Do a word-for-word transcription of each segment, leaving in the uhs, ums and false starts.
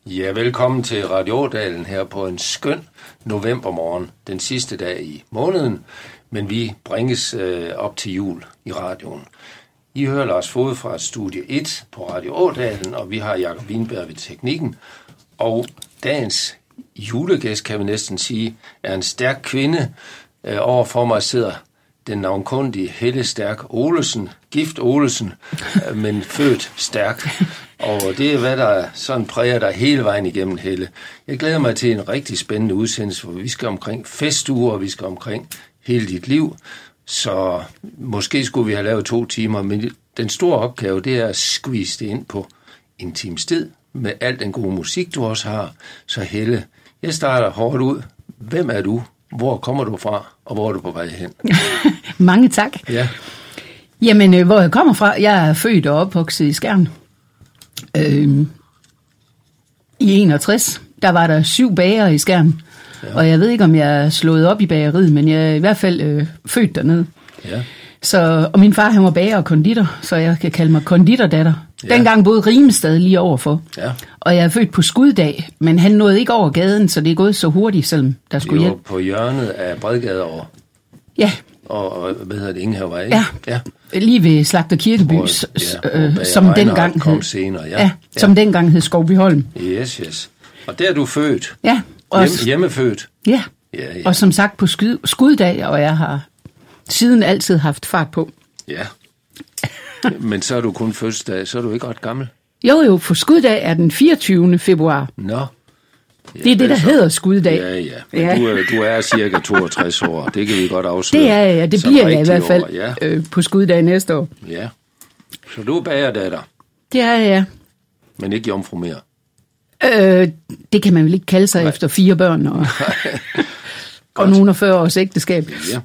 Ja, velkommen til Radio Ådalen her på en skøn novembermorgen, den sidste dag i måneden, men vi bringes øh, op til jul i radioen. I hører Lars Fod fra Studie et på Radio Ådalen, og vi har Jakob Wienberg ved teknikken, og dagens julegæst, kan vi næsten sige, er en stærk kvinde. Øh, overfor mig sidder den navnkundige Helle Stærk Olesen, gift Olesen, øh, men født stærk. Og det er, hvad der sådan præger dig hele vejen igennem, Helle. Jeg glæder mig til en rigtig spændende udsendelse, hvor vi skal omkring festuger, og vi skal omkring hele dit liv. Så måske skulle vi have lavet to timer, men den store opgave, det er at squeeze det ind på en times tid, med al den gode musik, du også har. Så Helle, jeg starter hårdt ud. Hvem er du? Hvor kommer du fra? Og hvor er du på vej hen? Mange tak. Ja. Jamen, øh, hvor jeg kommer fra, jeg er født og opvokset i Skjern. Øh, I enogtres, der var der syv bager i Skjern. Ja. Og jeg ved ikke, om jeg er slået op i bageriet, men jeg er i hvert fald øh, født dernede. Ja. Så, og min far, han var bager og konditor, så jeg kan kalde mig konditordatter. Ja. Dengang boede Rimestad lige overfor. Ja. Og jeg er født på Skuddag, men han nåede ikke over gaden, så det er gået så hurtigt, selvom der skulle hjælp. på hjørnet af Bredgade og, ja. og, og hvad hedder det, Ingenhavevej, ja. ja, lige ved Slagter Kirkeby, hvor, ja, øh, som dengang hed, senere, ja. Ja, som ja. dengang hed Skovbyholm. Yes, yes. Og der er du født. Ja. Og Hjem, hjemmefødt. Ja. Ja, ja. Og som sagt på skud, skuddag, og jeg har siden altid haft fart på. Ja. Men så er du kun fødselsdag, så er du ikke ret gammel. Jo, jo, for skuddag er den fireogtyvende februar. Nå. Ja, det er det, der så hedder skuddag. Ja, ja. Men ja. Du, er, du er cirka toogtres år, det kan vi godt afsløre. Det er jeg, ja. Det bliver jeg i hvert fald ja. øh, på skuddag næste år. Ja. Så du er bagerdatter. Det er jeg, ja. Men ikke jomfru mere. Øh, det kan man vel ikke kalde sig Nej. efter fire børn og, og nogen af fyrre års ægteskab. Ja.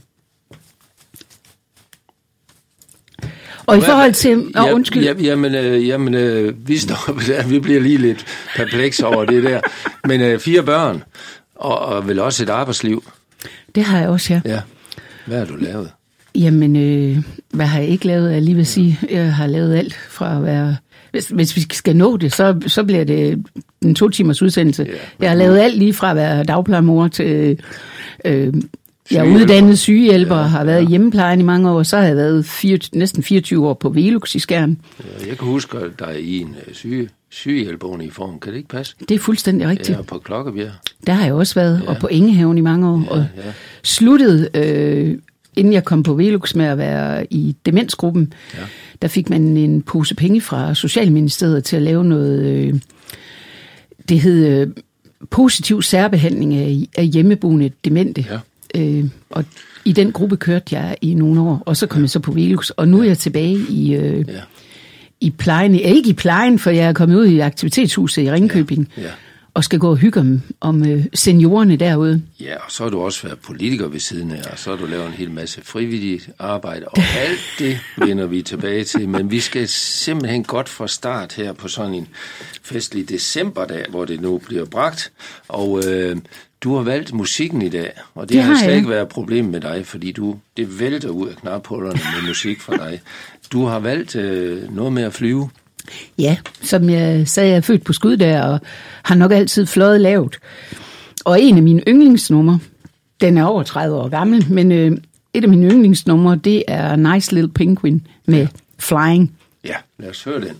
Og i forhold til... Åh, ja, undskyld. Ja, jamen, øh, jamen øh, vi står der, vi bliver lige lidt perpleks over det der. Men øh, fire børn, og, og vel også et arbejdsliv. Det har jeg også, ja. Ja. Hvad har du lavet? Jamen, øh, hvad har jeg ikke lavet? Jeg lige vil sige, jeg har lavet alt fra at være... Hvis, hvis vi skal nå det, så, så bliver det en to timers udsendelse. Ja, jeg har lavet alt lige fra at være dagplejemor til... Øh, jeg er uddannet sygehjælper og ja, har været i ja. hjemmeplejen i mange år. Så har jeg været fire, næsten fireogtyve år på Velux i Skjern. Ja, jeg kan huske dig i en syge, sygehjælperuniform. Kan det ikke passe? Det er fuldstændig rigtigt. Ja, på Klokkebjerg. Der har jeg også været, ja. og på Engehaven i mange år. Ja, og ja. sluttede, øh, inden jeg kom på Velux med at være i demensgruppen, ja. der fik man en pose penge fra Socialministeriet til at lave noget... Øh, det hed øh, positiv særbehandling af, af hjemmeboende demente. Ja. Øh, og i den gruppe kørte jeg i nogle år, og så kom ja. jeg så på Velux, og nu er jeg tilbage i, øh, ja. i plejen. Jeg er ikke i plejen, for jeg er kommet ud i aktivitetshuset i Ringkøbing, ja. Ja. og skal gå og hygge om, om øh, seniorerne derude. Ja, og så har du også været politiker ved siden af, og så har du lavet en hel masse frivilligt arbejde, og alt det vender vi tilbage til, men vi skal simpelthen godt fra start her på sådan en festlig decemberdag, hvor det nu bliver bragt, og øh, du har valgt musikken i dag, og det, det har slet jeg. ikke været et problem med dig, fordi du, det vælter ud af knaphullerne med musik for dig. Du har valgt øh, noget med at flyve. Ja, som jeg sagde, jeg er født på Skuddag og har nok altid fløjet lavt. Og en af mine yndlingsnumre, den er over tredive år gammel, men øh, et af mine yndlingsnumre, det er Nice Little Penguin med ja. Flying. Ja, lad os høre den.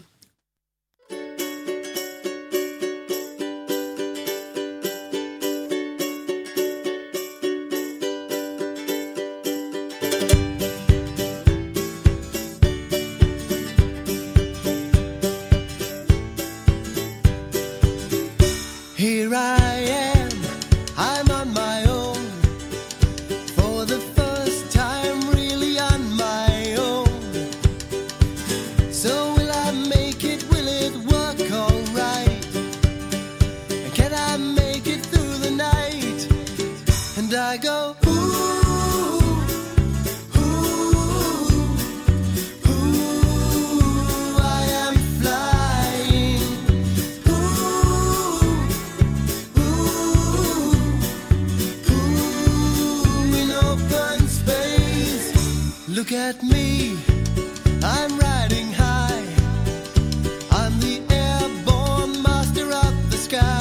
Look at me, I'm riding high. I'm the airborne master of the sky.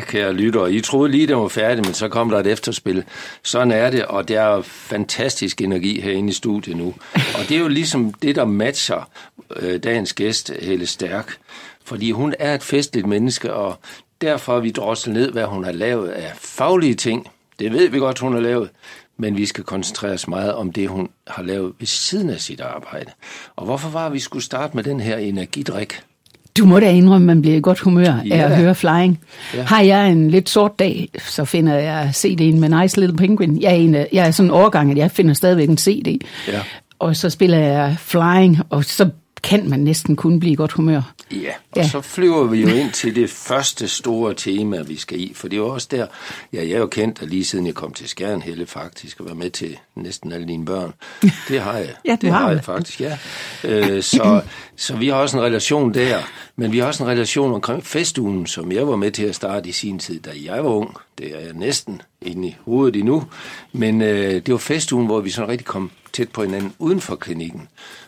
kære lyttere. I troede lige, det var færdigt, men så kom der et efterspil. Sådan er det, og der er fantastisk energi herinde i studiet nu. Og det er jo ligesom det, der matcher øh, dagens gæst, Helle Stærk. Fordi hun er et festligt menneske, og derfor har vi drosset ned, hvad hun har lavet af faglige ting. Det ved vi godt, hun har lavet. Men vi skal koncentrere os meget om det, hun har lavet ved siden af sit arbejde. Og hvorfor var vi skulle starte med den her energidrik? Du må da indrømme, at man bliver i godt humør af Ja. at høre Flying. Ja. Har jeg en lidt sort dag, så finder jeg C D'en med Nice Little Penguin. Jeg er, en, af- jeg er sådan en overgang, at jeg finder stadigvæk en C D. Ja. Og så spiller jeg Flying, og så kan man næsten kun blive i godt humør. Ja, og Ja. så flyver vi jo ind til det første store tema, vi skal i. For det er jo også der, ja, jeg er jo kendt, at lige siden jeg kom til Skjern, Helle, faktisk, og var med til næsten alle dine børn. Det har jeg. Ja, du det har har jeg det. faktisk, ja. Øh, så, så vi har også en relation der, men vi har også en relation omkring festugen, som jeg var med til at starte i sin tid, da jeg var ung. Det er jeg næsten inde i hovedet endnu. Men øh, det var festugen, hvor vi sådan rigtig kom tæt på hinanden uden for klinikken.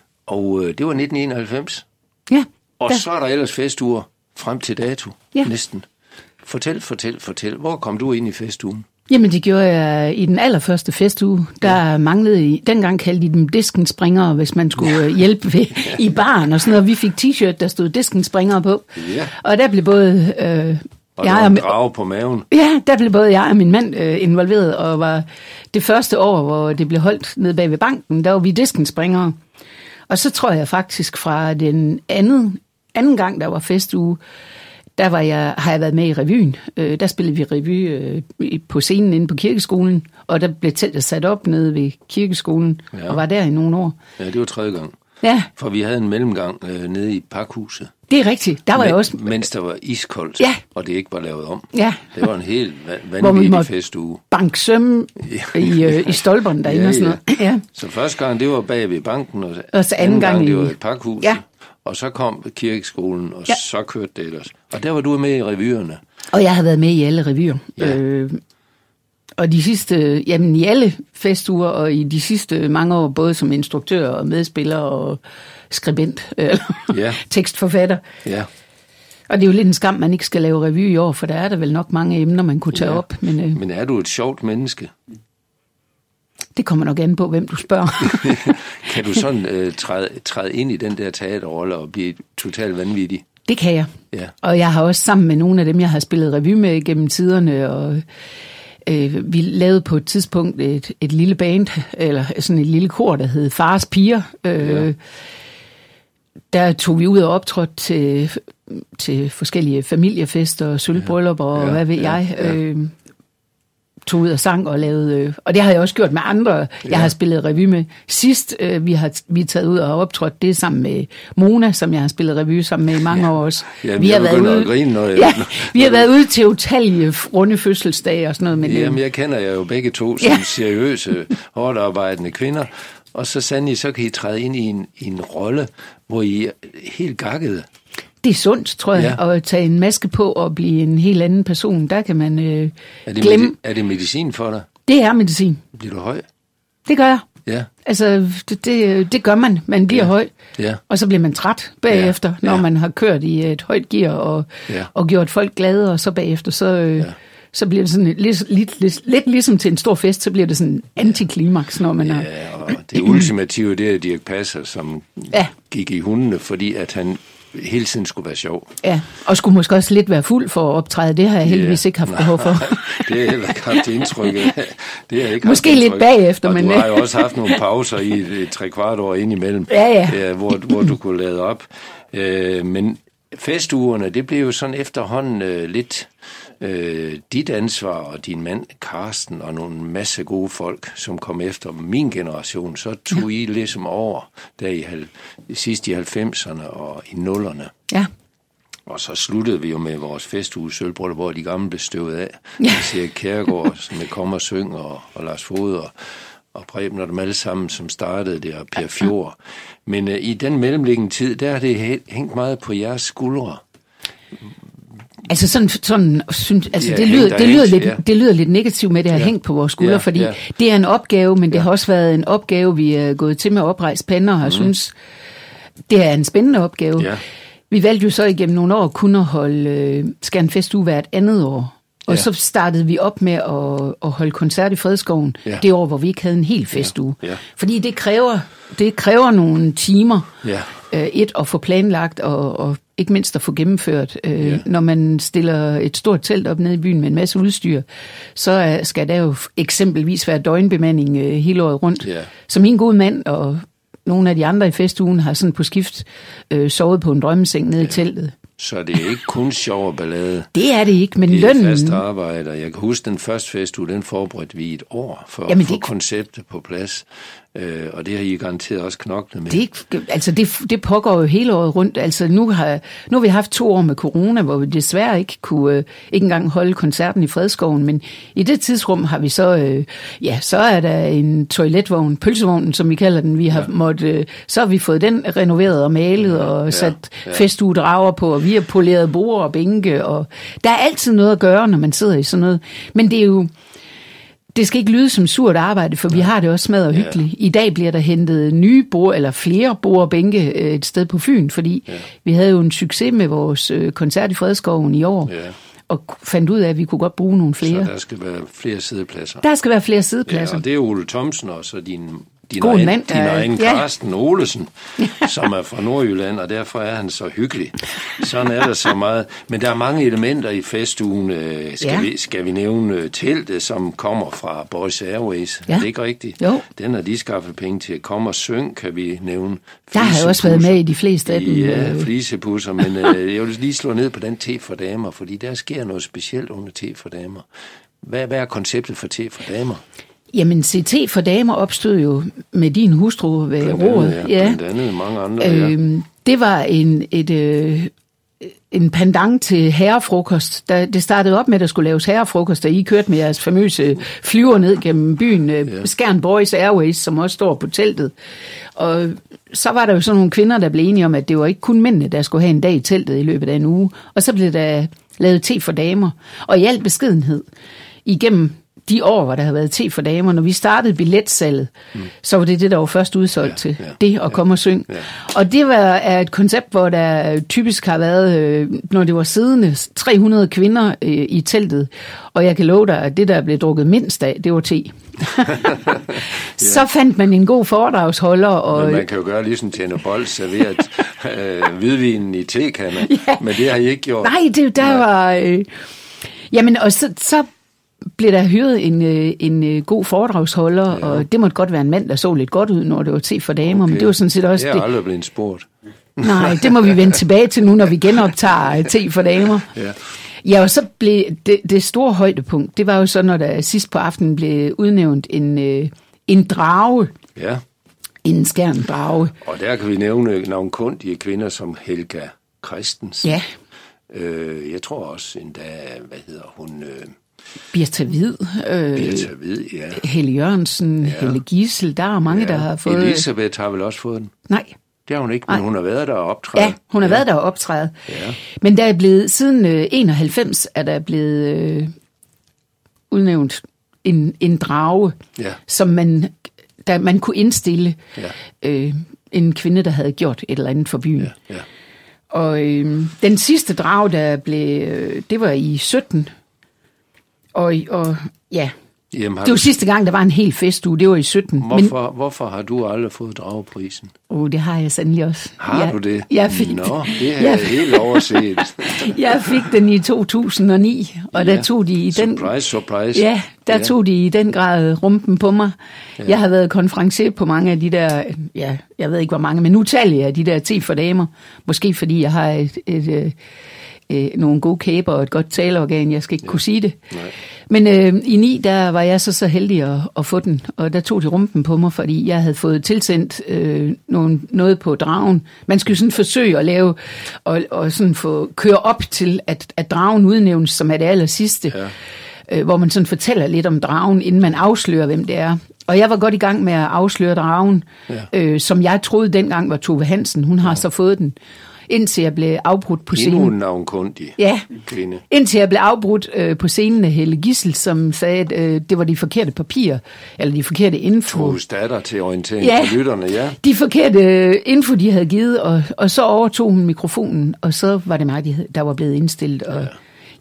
Og øh, det var nitten enoghalvfems. Ja, Og der- så er der ellers festuger frem til dato. Ja. Næsten. Fortæl, fortæl, fortæl. Hvor kom du ind i festugen? Jamen, det gjorde jeg i den allerførste festuge. Der ja. manglede i, dengang kaldte de dem diskenspringere, hvis man skulle ja. hjælpe ved, i baren og sådan noget. Vi fik t-shirt, der stod diskenspringere på. Ja. Og der blev både... Øh, Og jeg der var og en mi- drage på maven. Ja, der blev både jeg og min mand øh, involveret, og var det første år, hvor det blev holdt nede bag ved banken, der var vi diskenspringere. Og så tror jeg faktisk fra den anden, anden gang, der var festuge, der var jeg, har jeg været med i revyen. Øh, der spillede vi revy øh, i- på scenen inde på kirkeskolen, og der blev teltet sat op nede ved kirkeskolen, Ja. ja. og var der i nogle år. Ja, det var tredje gang. Ja, For vi havde en mellemgang øh, nede i pakhuset. det er rigtigt. Der var jeg også... Mens der var iskoldt, Ja. og det ikke var lavet om. Ja. Det var en helt va- Hvor vi vanvittig måtte festuge. banke søm i, øh, i stolperne derinde Ja, og sådan noget. Ja. Så første gang, det var bag ved banken, og, Og så anden gang gang, det i- var i pakhuset. Ja. Og så kom kirkeskolen, og Ja. så kørte det ellers. Og der var du med i revyerne. Og jeg har været med i alle revyer. Ja. Øh, og de sidste, jamen i alle festuger, og i de sidste mange år, både som instruktør og medspiller og skribent, øh, Ja. tekstforfatter. Ja. Og det er jo lidt en skam, man ikke skal lave revy i år, for der er der vel nok mange emner, man kunne tage Ja. op. Men øh, Men er du et sjovt menneske? det kommer nok an på, hvem du spørger. Kan du sådan øh, træde, træde ind i den der teaterrolle og blive totalt vanvittig? Det kan jeg. Ja. Og jeg har også sammen med nogle af dem, jeg har spillet revy med gennem tiderne, og øh, vi lavede på et tidspunkt et, et lille band, eller sådan et lille kor, der hed Fars Piger. Øh, Ja. Der tog vi ud og optrådte til, til forskellige familiefester og sølvbryllupper og Ja, hvad ved ja, jeg. ja. Øh, tog ud og sang og lavede... Øh, og det har jeg også gjort med andre, jeg Ja. har spillet revy med. Sidst øh, vi har vi er taget ud og optrådt, det er sammen med Mona, som jeg har spillet revy sammen med i mange Ja. år også. Ja, vi jeg har været begynder ude, at grine, når jeg- ja, vi har når været du- ude til utallige runde fødselsdage og sådan noget. Men, øh, Jamen, jeg kender jer jo begge to som Ja. seriøse, hårdt arbejdende kvinder. Og så sandelig, så kan I træde ind i en, i en rolle, hvor I er helt gakkede. det er sundt, tror jeg, Ja. at tage en maske på og blive en helt anden person. Der kan man øh, Er det, glemme. medi- er det medicin for dig? Det er medicin. Bliver du høj? Det gør jeg. Ja. Altså, det, det, det gør man. Man bliver Ja. høj, Ja. og så bliver man træt bagefter, Ja. når Ja. man har kørt i et højt gear og, Ja. og gjort folk glade, og så bagefter, så, øh, Ja. så bliver det sådan et, lidt, lidt, lidt, lidt ligesom til en stor fest, så bliver det sådan en antiklimaks, når man har... Ja, og det ultimative, det er Dirch Passer, som Ja. gik i hundene, fordi at han hele tiden skulle være sjov. Ja, og skulle måske også lidt være fuld for at optræde. Det har jeg heldigvis Ja. ikke haft behov for. Det har jeg heller ikke haft indtryk af. Det har jeg ikke Måske haft lidt indtryk. bagefter, og men- du har jo også haft nogle pauser i et, et tre kvart år indimellem, Ja, ja. øh, hvor, hvor du kunne lade op. Øh, men festugerne, det blev jo sådan efterhånden øh, lidt øh, dit ansvar, og din mand Karsten og nogle masse gode folk, som kom efter min generation. Så tog I ligesom over der i halv, sidst i halvfemserne og i nullerne. Ja, Og så sluttede vi jo med vores festuge Sølvbryllup, hvor de gamle blev støvet af. Ja. Jeg ser Kjærgaard med Kom og Syng og, og Lars Fod og, og Preben og dem alle sammen, som startede det, og Per Fjord. Men uh, i den mellemliggende tid, der har det hæ- hængt meget på jeres skuldre. altså sådan, sådan synes, altså Ja, det, hængt lyder, og det, lyder hængt, lidt, ja. det lyder lidt negativt med, at det har Ja. hængt på vores skuldre, Ja, fordi ja. det er en opgave, men det Ja. har også været en opgave, vi er gået til med oprejst pande, og har mm. synes, det er en spændende opgave. Ja. Vi valgte jo så igennem nogle år kun at holde øh, Skjern Festuge hvert andet år. Og Ja. så startede vi op med at, at holde koncert i Fredskoven, Ja. det år, hvor vi ikke havde en hel festuge. Ja. Ja. Fordi det kræver, det kræver nogle timer, Ja. øh, et at få planlagt, og, og ikke mindst at få gennemført. Øh, Ja. Når man stiller et stort telt op nede i byen med en masse udstyr, så øh, skal der jo eksempelvis være døgnbemanding øh, hele året rundt. Ja. Så min gode mand og nogle af de andre i festugen har sådan på skift øh, sovet på en drømmeseng nede ja. i teltet. Så det er ikke kun sjov og ballade. Det er det ikke, men Det er lønnen... fast arbejde. Jeg kan huske den første festuge, den forberedte vi et år for Jamen, at få det- konceptet på plads. Øh, og det har I garanteret også knoklet med. Det, er ikke- altså det, det pågår jo hele året rundt. Altså nu har, nu har vi haft to år med corona, hvor vi desværre ikke kunne øh, ikke engang holde koncerten i Fredskoven, men i det tidsrum har vi så, øh, ja, så er der en toiletvogn, pølsevognen, som vi kalder den. Vi har ja. måtte, øh, så har vi fået den renoveret og malet ja, og sat ja, ja. festugedrager på, og vi har poleret borde og bænke, og der er altid noget at gøre, når man sidder i sådan noget. Men det er jo Det skal ikke lyde som surt arbejde, for vi har det også smadret hyggeligt. I dag bliver der hentet nye bord, eller flere bord og bænke et sted på Fyn, fordi ja. vi havde jo en succes med vores øh, koncert i Fredskoven i år, Ja. og fandt ud af, at vi kunne godt bruge nogle flere. Så der skal være flere siddepladser. Der skal være flere Ja, siddepladser. og det er Ole Thomsen og så din, din God egen, mand, din ja. egen Ja. Karsten Olesen, som er fra Nordjylland, og derfor er han så hyggelig. Sådan er der så meget. Men der er mange elementer i festugen. Øh, Skal, Ja. vi, skal vi nævne øh, teltet, som kommer fra Boys Airways? Ja. Er det ikke rigtigt? Jo. Den har de skaffet penge til. Kom og syng, kan vi nævne. Der har jeg også været med i de fleste af dem. Ja, øh. flisepusser, men øh, jeg vil lige slå ned på den te for damer, fordi der sker noget specielt under te for damer. Hvad, hvad er konceptet for te for damer? Jamen, C T for damer opstod jo med din hustru ved Blandt roret. andet, ja. Blandt andet mange andre, ja. Øhm, det var en, et, øh, en pendant til herrefrokost. Der, det startede op med, at der skulle laves herrefrokost, og I kørte med jeres famøse flyver ned gennem byen, øh, Ja. Skjern Boys Airways, som også står på teltet. Og så var der jo sådan nogle kvinder, der blev enige om, at det var ikke kun mændene, der skulle have en dag i teltet i løbet af en uge. Og så blev der lavet te for damer. Og i al beskedenhed, igennem de år, hvor der havde været te for damer, når vi startede billetsalget, mm. så var det det, der var først udsolgt Ja, til. ja, det at komme ja, og synge. ja. Og det var, er et koncept, hvor der typisk har været, øh, når det var siddende, tre hundrede kvinder øh, i teltet. Og jeg kan love dig, at det, der blev drukket mindst af, det var te. Så fandt man en god foredragsholder. Og, Men man kan jo gøre ligesom Tjene Bold, serveret øh, hvidvinen i tekande, Ja. men det har I ikke gjort. Nej, det, der Nej. var... Øh, jamen, og så... så blev der hyret en, øh, en øh, god foredragsholder, ja. og det måtte godt være en mand, der så lidt godt ud, når det var te for damer, okay. Men det var sådan set også Jeg det. er aldrig blevet spurgt. Nej, det må vi vende tilbage til nu, når vi genoptager te for damer. Ja. Ja, og så blev det, det store højdepunkt, det var jo så, når der sidst på aftenen blev udnævnt en, øh, en drage, Ja, en skærndrage. og der kan vi nævne navnkundige kvinder som Helga Christensen. Ja, Øh, jeg tror også endda, hvad hedder hun? Øh, Birta Hvid, øh, Birta Hvid, ja. Helle Jørgensen, ja. Helle Giesel, der er mange, ja. der har fået... Elisabeth har vel også fået den? Nej. Det har hun ikke, men Nej. hun har været der og optræde. Ja, hun har ja. været der og optræde. Ja. Men der er blevet, siden øh, enoghalvfems er der blevet øh, udnævnt en, en drage, Ja. som man, der, man kunne indstille Ja. øh, en kvinde, der havde gjort et eller andet for byen. Ja, ja. Og øh, den sidste drage, der blev, øh, det var i sytten. Og, og ja, Jamen, har det var du, sidste gang, der var en hel festuge, det var i sytten. Men hvorfor, hvorfor har du aldrig fået drageprisen? oh, det har jeg sandelig også. Har jeg, du det? Jeg fik, Nå, det har jeg, jeg helt overset. jeg fik den i to tusind og ni, og Ja. der tog de i den... Surprise, surprise. Ja, der Ja. tog de i den grad rumpen på mig. Ja. Jeg har været konferencier på mange af de der, ja, jeg ved ikke hvor mange, men utallige af de der te for damer. Måske fordi jeg har et, et, et, et, nogle gode kæber og et godt taleorgan, jeg skal ikke ja. kunne sige det. Nej. Men øh, i ni, der var jeg så så heldig at, at få den, og der tog de rumpen på mig, fordi jeg havde fået tilsendt øh, nogle, noget på dragen. Man skulle sådan forsøge at lave, og, og sådan få køre op til, at, at dragen udnævnes, som er det aller sidste. Ja. Øh, hvor man sådan fortæller lidt om dragen, inden man afslører, hvem det er. Og jeg var godt i gang med at afsløre dragen, Ja. øh, som jeg troede dengang var Tove Hansen. Hun har ja. så fået den, indtil jeg blev afbrudt på scenen. Endnu en navnkundig Ja, kvinde. indtil jeg blev afbrudt øh, på scenen af Helle Giesel, som sagde, at øh, det var de forkerte papirer, eller de forkerte info. Toves datter til orientering Ja. for lytterne, ja. De forkerte øh, info, de havde givet, og, og så overtog hun mikrofonen, og så var det mig, de, havde- der var blevet indstillet. Og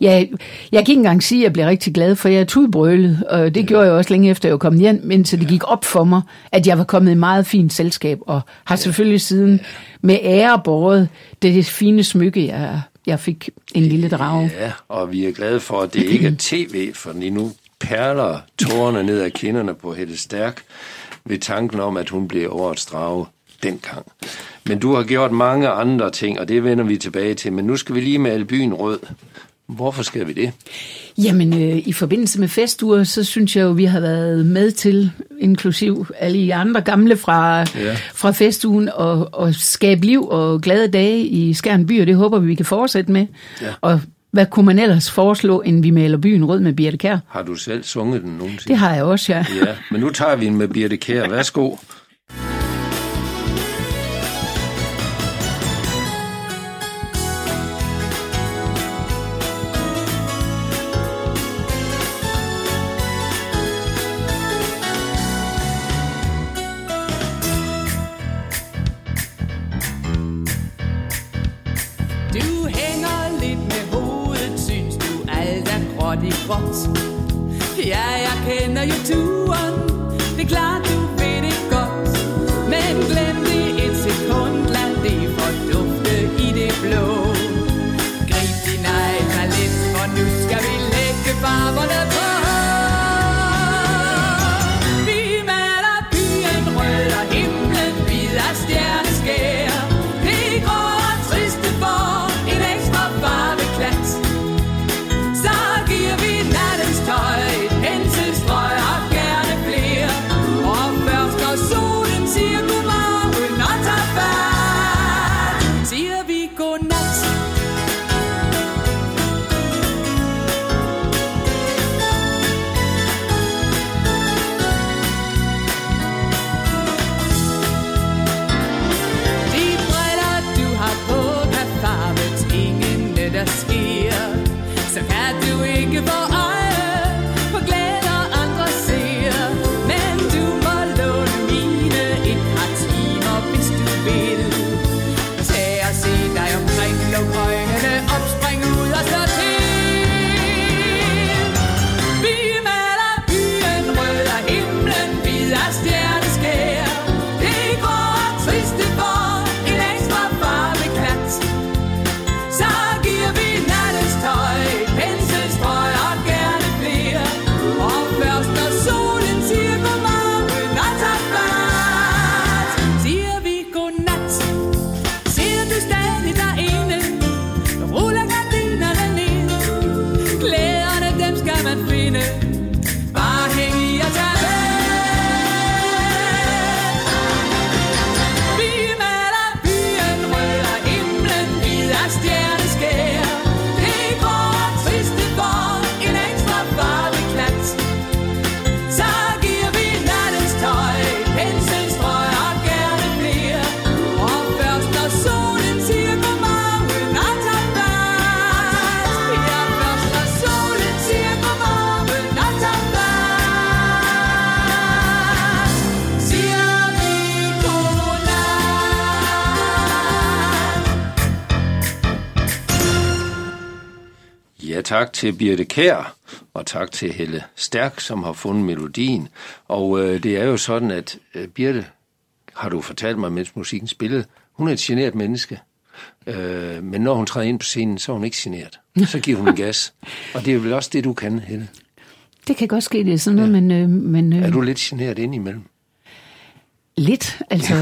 Ja, jeg kan ikke engang sige, at jeg blev rigtig glad, for jeg er tudbrølet, og det ja. gjorde jeg også længe efter, jeg kom hjem, indtil det gik op for mig, at jeg var kommet i meget fint selskab, og har selvfølgelig siden med ære båret det fine smykke, jeg, jeg fik en lille drage. Ja, og vi er glade for, at det ikke er tv, for lige nu perler tårerne ned ad kinderne på Helle Stærk ved tanken om, at hun blev årets drage dengang. Men du har gjort mange andre ting, og det vender vi tilbage til. Men nu skal vi lige male byen rød. Hvorfor skal vi det? Jamen, øh, i forbindelse med festuger, så synes jeg jo, vi har været med til, inklusiv alle I andre gamle fra, ja. fra festugen, og, og skabe liv og glade dage i Skjern by, og det håber vi, vi kan fortsætte med. Ja. Og hvad kunne man ellers foreslå, end vi maler byen rød med Birthe Kjær? Har du selv sunget den nogensinde? Det har jeg også, ja. Ja, men nu tager vi den med Birthe Kjær. Værsgo. Ja, jeg kender jo turen. Det er klart, du ved det godt. Men glem det et sekund. Lad det fordufte i det blå. Grib din egen talent, for nu skal vi lægge farverne på. Vi maler byen rød og himlen hvid af stjerneskær. Det går og triste for en ekstra farveklat. Så giver vi nattens tøj. Så kan du ikke få øje på glæder andre ser. Men du må låne mine et par timer, hvis du vil. Tag og se dig omkring, luk øjnene op, spring ud og slå til. Vi maler byen rød og himlen hvid af stjerneskær. Det går triste for en ekstra farveklat. Så giver vi nattens tøj. Tak til Birthe Kjær, og tak til Helle Stærk, som har fundet melodien. Og øh, det er jo sådan, at øh, Birthe, har du fortalt mig, mens musikken spillede, hun er et genert menneske. Øh, men når hun træder ind på scenen, så er hun ikke genert. Så giver hun en gas. Og det er vel også det, du kan, Helle? Det kan godt ske, det er sådan noget, ja. men... Øh, men øh... Er du lidt genert indimellem? Lidt, altså...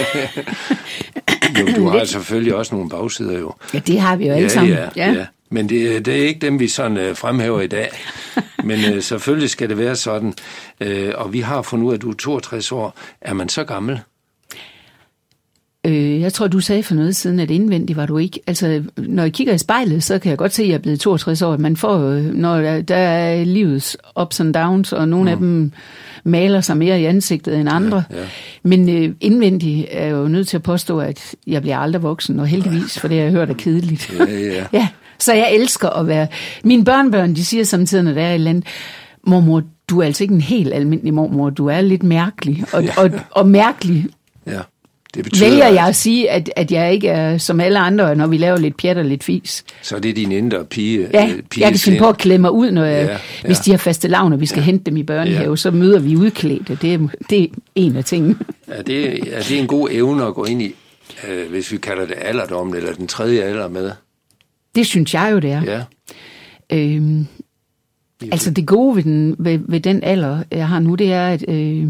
jo, du har lidt. Selvfølgelig også nogle bagsider, jo. Ja, det har vi jo alle ja, sammen. Ja, ja. ja. Men det, det er ikke dem, vi sådan øh, fremhæver i dag. Men øh, selvfølgelig skal det være sådan. Øh, og vi har fundet ud af, at du er toogtres år. Er man så gammel? Øh, jeg tror, du sagde for noget siden, at indvendigt var du ikke. Altså, når jeg kigger i spejlet, så kan jeg godt se, at jeg er blevet toogtres år. Man får, når der, der er livets ups and downs, og nogle mm. af dem maler sig mere i ansigtet end andre. Ja, ja. Men øh, indvendigt er jeg jo nødt til at påstå, at jeg bliver aldrig voksen, og heldigvis, for det har jeg hørt er kedeligt. Ja, ja. ja. Så jeg elsker at være... Mine børnebørn, de siger samtidig, når der er et eller andet, mormor, du er altså ikke en helt almindelig mormor, du er lidt mærkelig, og, ja. og, og mærkelig... Ja. Det betyder, vælger jeg at, at sige, at, at jeg ikke er som alle andre, når vi laver lidt pjat og lidt fis. så er det din indre pige. Ja, øh, jeg kan finde på at klæde mig ud, når jeg, Ja, ja. hvis de har faste lavn, og vi skal ja. hente dem i børnehave, ja. så møder vi udklædte. Det er, det er en af tingene. Er det, er det en god evne at gå ind i, øh, hvis vi kalder det alderdommen, eller den tredje alder med? Det synes jeg jo, det er. Ja. Øhm, altså det gode ved den, ved, ved den alder, jeg har nu, det er, at øh,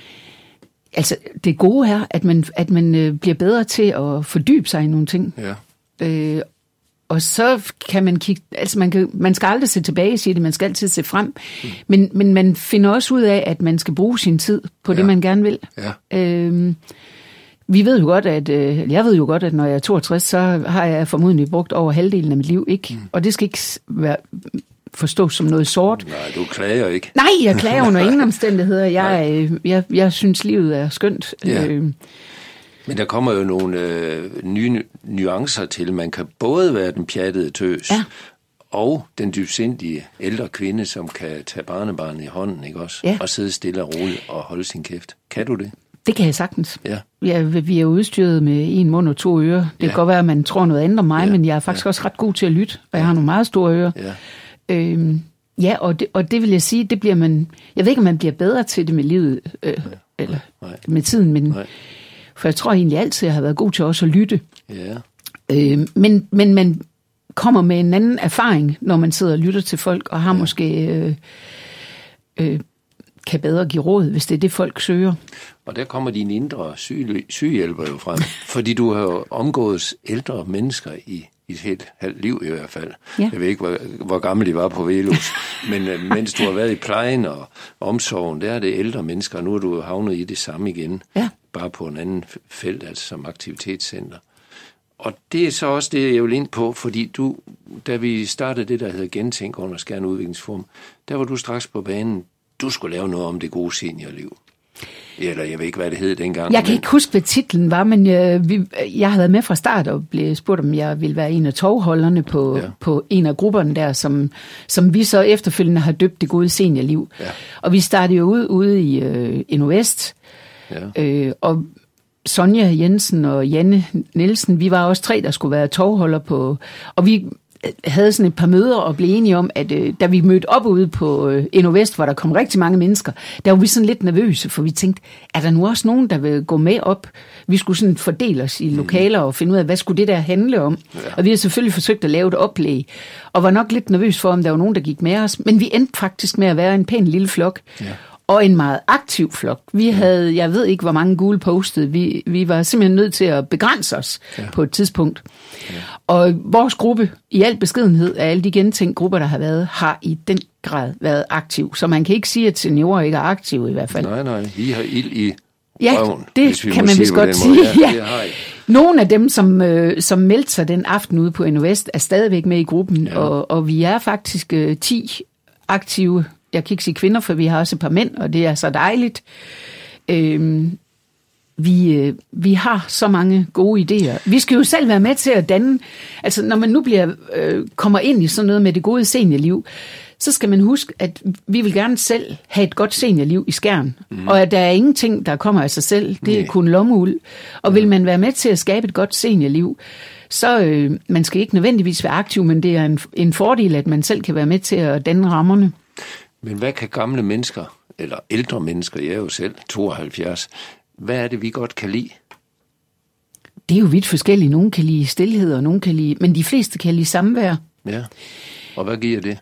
altså det gode er, at man, at man øh, bliver bedre til at fordybe sig i nogle ting. Ja. Øh, og så kan man kigge, altså man, kan, man skal aldrig se tilbage, siger det, man skal altid se frem, mm. men, men man finder også ud af, at man skal bruge sin tid på ja. det, man gerne vil. Ja. Øh, vi ved jo godt, at øh, jeg ved jo godt, at når jeg er toogtres, så har jeg formodentlig brugt over halvdelen af mit liv, ikke? Mm. Og det skal ikke være forstås som noget sort. Nej, du klager ikke. Nej, jeg klager under ingen omstændigheder. Jeg, øh, jeg, jeg synes, livet er skønt. Ja. Øh, Men der kommer jo nogle øh, nye nuancer til. Man kan både være den pjattede tøs, ja. og den dybsindige ældre kvinde, som kan tage barnebarnet i hånden, ikke også? Ja. Og sidde stille og roligt og holde sin kæft. Kan du det? Det kan jeg sagtens. Ja. Ja, vi er udstyret med en mund og to ører. Det ja. kan godt være, at man tror noget andet om mig, ja. men jeg er faktisk ja. også ret god til at lytte, og jeg har nogle meget store ører. Ja. Øhm, ja, og det, og det vil jeg sige, det bliver man... Jeg ved ikke, om man bliver bedre til det med livet, øh, eller Nej. med tiden, men... Nej. For jeg tror egentlig altid, jeg har været god til også at lytte. Ja. Øh, men, men man kommer med en anden erfaring, når man sidder og lytter til folk, og har ja. måske... Øh, øh, kan bedre give råd, hvis det er det, folk søger. Og der kommer dine indre syge, sygehjælper jo frem, fordi du har jo omgået ældre mennesker i, i et helt halvt liv i hvert fald. Ja. Jeg ved ikke, hvor, hvor gammel de var på Velux, men uh, mens du har været i plejen og omsorgen, der er det ældre mennesker, og nu er du havnet i det samme igen, ja. bare på en anden felt, altså som aktivitetscenter. Og det er så også det, jeg vil ind på, fordi du, da vi startede det, der hedder Gentænk under Skjern Udviklingsforum, der var du straks på banen. Du skulle lave noget om det gode seniorliv. Eller jeg ved ikke, hvad det hed dengang. Jeg kan men... ikke huske, hvad titlen var, men jeg, vi, jeg havde været med fra start og blev spurgt, om jeg ville være en af tovholderne på, ja. på en af grupperne der, som, som vi så efterfølgende har døbt det gode seniorliv. Ja. Og vi startede jo ud ude i øh, Innovest, ja. øh, og Sonja Jensen og Janne Nielsen, vi var også tre, der skulle være tovholder på, og vi havde sådan et par møder og blev enige om, at øh, da vi mødte op ude på øh, Innovest, hvor der kom rigtig mange mennesker, der var vi sådan lidt nervøse, for vi tænkte, er der nu også nogen, der vil gå med op? Vi skulle sådan fordele os i lokaler og finde ud af, hvad skulle det der handle om? Ja. Og vi har selvfølgelig forsøgt at lave et oplæg, og var nok lidt nervøs for, om der var nogen, der gik med os, men vi endte faktisk med at være en pæn lille flok. Ja. Og en meget aktiv flok. Vi havde, jeg ved ikke, hvor mange gule postede. Vi, vi var simpelthen nødt til at begrænse os ja. på et tidspunkt. Ja. Og vores gruppe, i al beskedenhed af alle de gentænkte grupper, der har været, har i den grad været aktiv. Så man kan ikke sige, at seniorer ikke er aktive i hvert fald. Nej, nej. Vi har ild i ja, røven, det hvis vi kan må man sige vist på godt den måde. sige. Ja, ja. det har I. Nogle af dem, som, øh, som meldte sig den aften ude på Innovest, er stadigvæk med i gruppen. Ja. Og, og vi er faktisk øh, ti aktive. Jeg kan ikke sige kvinder, for vi har også et par mænd, og det er så dejligt. Øhm, vi, øh, vi har så mange gode idéer. Vi skal jo selv være med til at danne, altså når man nu bliver, øh, kommer ind i sådan noget med det gode seniorliv, så skal man huske, at vi vil gerne selv have et godt seniorliv i Skjern. Mm. Og at der er ingenting, der kommer af sig selv. Det er Nej. kun lommeuld. Og ja. vil man være med til at skabe et godt seniorliv, så øh, man skal ikke nødvendigvis være aktiv, men det er en, en fordel, at man selv kan være med til at danne rammerne. Men hvad kan gamle mennesker, eller ældre mennesker, jeg er jo selv tooghalvfjerds, hvad er det, vi godt kan lide? Det er jo vidt forskelligt. Nogle kan lide stilhed, og nogle kan lide, men de fleste kan lide samvær. Ja, og hvad giver det?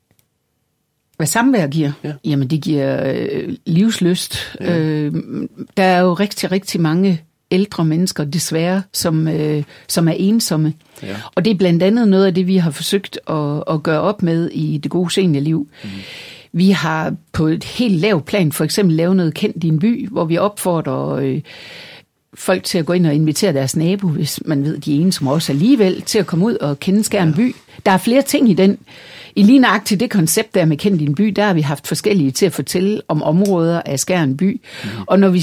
Hvad samvær giver? Ja. Jamen, det giver øh, livslyst. Ja. Øh, der er jo rigtig, rigtig mange ældre mennesker, desværre, som, øh, som er ensomme. Ja. Og det er blandt andet noget af det, vi har forsøgt at, at gøre op med i det gode seniorliv. Mm. Vi har på et helt lavt plan for eksempel lavet noget kendt i en by, hvor vi opfordrer øh, folk til at gå ind og invitere deres nabo, hvis man ved, de er ensomme også alligevel, til at komme ud og kende Skjern ja. by. Der er flere ting i den. I lige nøjagtigt det koncept der med kendt i en by, der har vi haft forskellige til at fortælle om områder af Skjern by. Mm. Og når vi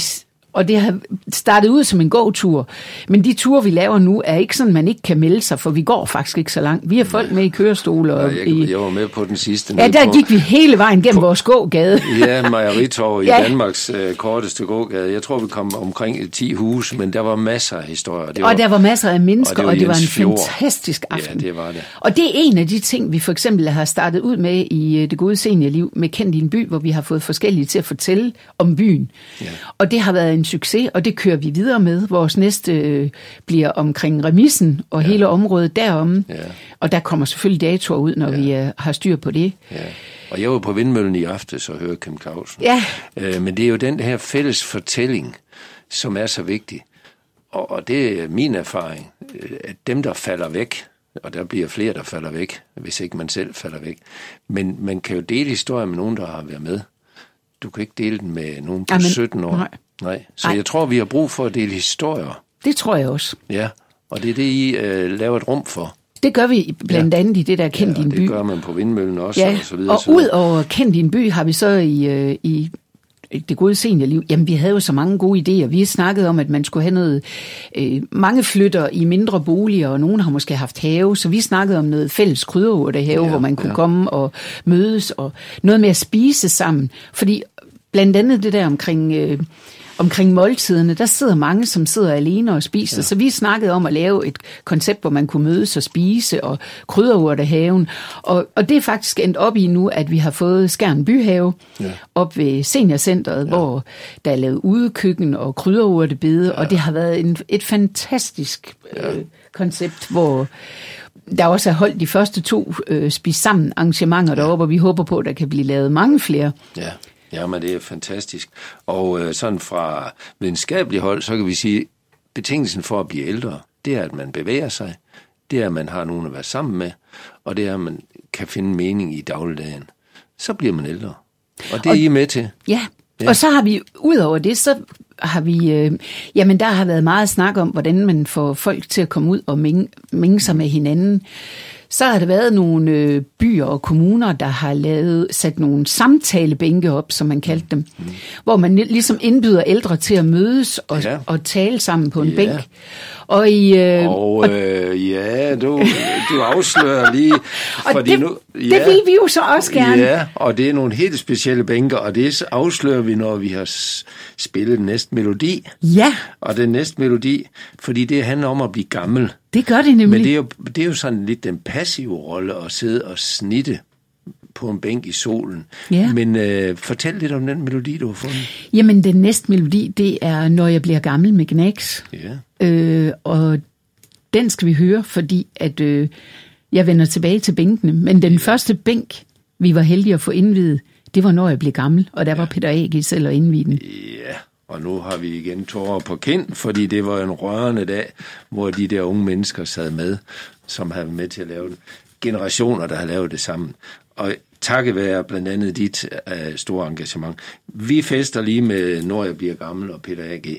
Og det har startet ud som en gåtur. Men de ture, vi laver nu, er ikke sådan, man ikke kan melde sig, for vi går faktisk ikke så langt. Vi har folk med i kørestol. Og jeg, i... jeg var med på den sidste. Ja, der på, gik vi hele vejen gennem på, vores gågade. Ja, Mejeritorv i ja. Danmarks øh, korteste gågade. Jeg tror, vi kom omkring ti huse, men der var masser af historier. Det var, og der var masser af mennesker, og det var, og det var en Fjord. fantastisk aften. Ja, det var det. Og det er en af de ting, vi for eksempel har startet ud med i Det Gode Seniorliv med Kend din by, hvor vi har fået forskellige til at fortælle om byen. Ja. Og det har været en succes, og det kører vi videre med. Vores næste øh, bliver omkring Remisen og ja. hele området derom. Ja. Og der kommer selvfølgelig datoer ud, når ja. vi øh, har styr på det. Ja. Og jeg var på Vindmøllen i aftes og hørte Kim Clausen. Ja. Øh, men det er jo den her fælles fortælling, som er så vigtig. Og, og det er min erfaring, at dem, der falder væk, og der bliver flere, der falder væk, hvis ikke man selv falder væk. Men man kan jo dele historier med nogen, der har været med. Du kan ikke dele den med nogen på Amen. sytten år. Nej. Nej. Så Nej. jeg tror, vi har brug for at dele historier. Det tror jeg også. Ja, og det er det, I øh, laver et rum for. Det gør vi blandt andet ja. i det der Kend ja, din by. det gør man på Vindmøllen også. Ja. Og så videre. Og ud over Kend din by har vi så i, i Det Gode Seniorliv, jamen vi havde jo så mange gode idéer. Vi snakkede om, at man skulle have noget, øh, mange flytter i mindre boliger, og nogen har måske haft have, så vi snakkede om noget fælles krydderurtehave, ja, hvor man kunne ja. komme og mødes, og noget med at spise sammen. Fordi blandt andet det der omkring... Øh, Omkring måltiderne, der sidder mange, som sidder alene og spiser. Ja. Så vi snakkede om at lave et koncept, hvor man kunne mødes og spise og krydderurtehaven. Og, og det er faktisk endt op i nu, at vi har fået Skjern Byhave ja. op ved seniorcentret, ja. hvor der er lavet udekøkken og krydderurtebede. Ja. Og det har været en, et fantastisk ja. øh, koncept, hvor der også er holdt de første to øh, spis sammen arrangementer ja. deroppe, og vi håber på, at der kan blive lavet mange flere. Ja. Jamen, det er fantastisk. Og øh, sådan fra videnskabelig hold, så kan vi sige, betingelsen for at blive ældre, det er, at man bevæger sig, det er, at man har nogen at være sammen med, og det er, at man kan finde mening i dagligdagen. Så bliver man ældre. Og det er og, I med til. Ja. ja, og så har vi, ud over det, så har vi, øh, jamen der har været meget snak om, hvordan man får folk til at komme ud og minge, minge sig med hinanden. Så har der været nogle øh, byer og kommuner, der har lavet, sat nogle samtalebænke op, som man kaldte dem, mm. hvor man ligesom indbyder ældre til at mødes og, ja. og tale sammen på en ja. bænk. Og, i, øh, og øh, ja, du, du afslører lige. og fordi det, nu, ja, det vil vi jo så også gerne. Ja, og det er nogle helt specielle bænker, og det afslører vi, når vi har spillet den næste melodi. Ja. Og den næste melodi, fordi det handler om at blive gammel. Det gør det nemlig. Men det er jo, det er jo sådan lidt den passive rolle at sidde og snitte på en bænk i solen. Ja. Men øh, fortæl lidt om den melodi, du har fundet. Jamen, den næste melodi, det er Når jeg bliver gammel med Gnags. Ja. Øh, og den skal vi høre, fordi at øh, jeg vender tilbage til bænkene. Men den første bænk, vi var heldige at få indviet, det var Når jeg blev gammel, og der ja. var Peter Ægis selv at indvide den. Ja. Og nu har vi igen tårer på kind, fordi det var en rørende dag, hvor de der unge mennesker sad med, som havde med til at lave det. Generationer, der har lavet det sammen. Og takket være blandt andet dit uh, store engagement. Vi fester lige med Når jeg bliver gammel og Peter A G.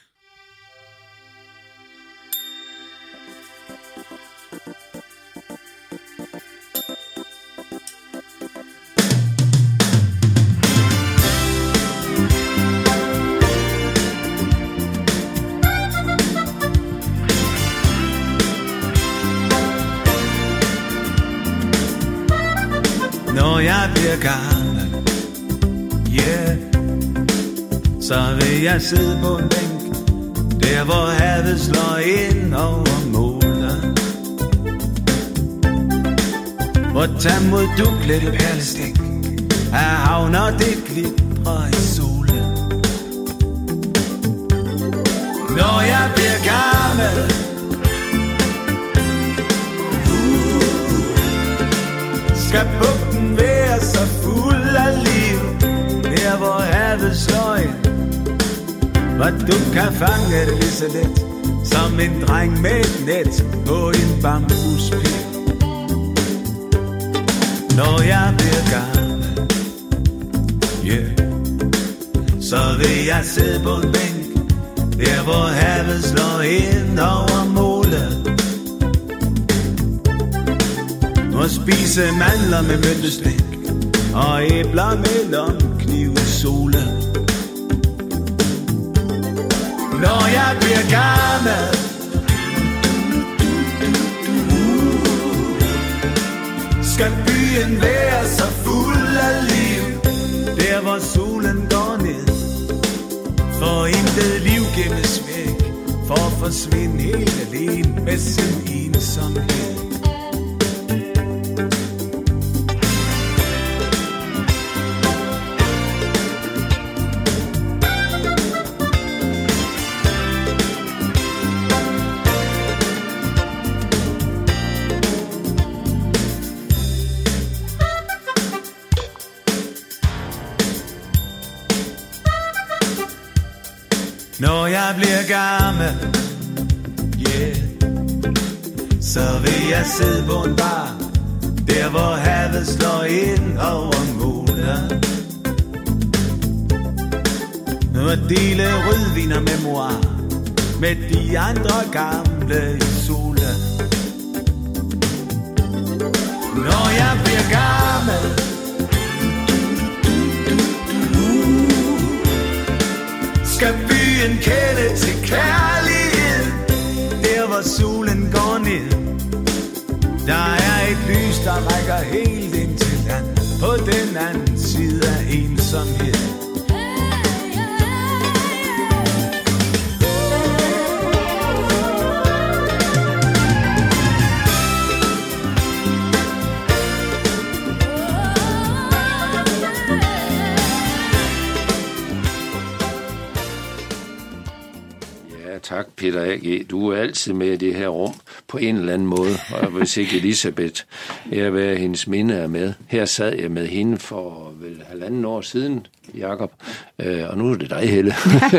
Når jeg bliver gammel, yeah, så vil jeg sidde på en bænk, der hvor havet slår ind over målet. Og tag mod duglette perlestik af havner det glitrer i solen. Når jeg bliver gammel, skal bugten være så fuld af liv, der hvor havet slår ind, hvor du kan fange det lige så let, som en dreng med et net på en bambuspil. Når jeg bliver gammel, yeah, så vil jeg sidde på en bænk, der hvor havet slår ind over målet, og spise mandler med møntestik og æbler med lomkniv i solen. gammel, skal byen være så fuld af liv, der hvor solen går ned, for intet liv gemmes væk, for at forsvinde helt alene med sin ensomhed. Når jeg bliver gammel, yeah, så vil jeg sidde på en bar, der hvor havet slår ind over målet, og dele rødvin og memoir med de andre gamle i solen. Når jeg bliver gammel, skal byen kende til kærlighed, der hvor solen går ned. Der er et lys, der rækker helt ind til land, på den anden side af ensomhed. Tak, Peter A G. Du er altid med i det her rum på en eller anden måde, og hvis ikke Elisabeth, jeg vil hendes minde er med. Her sad jeg med hende for vel halvanden år siden, Jakob, øh, og nu er det dig, Helle.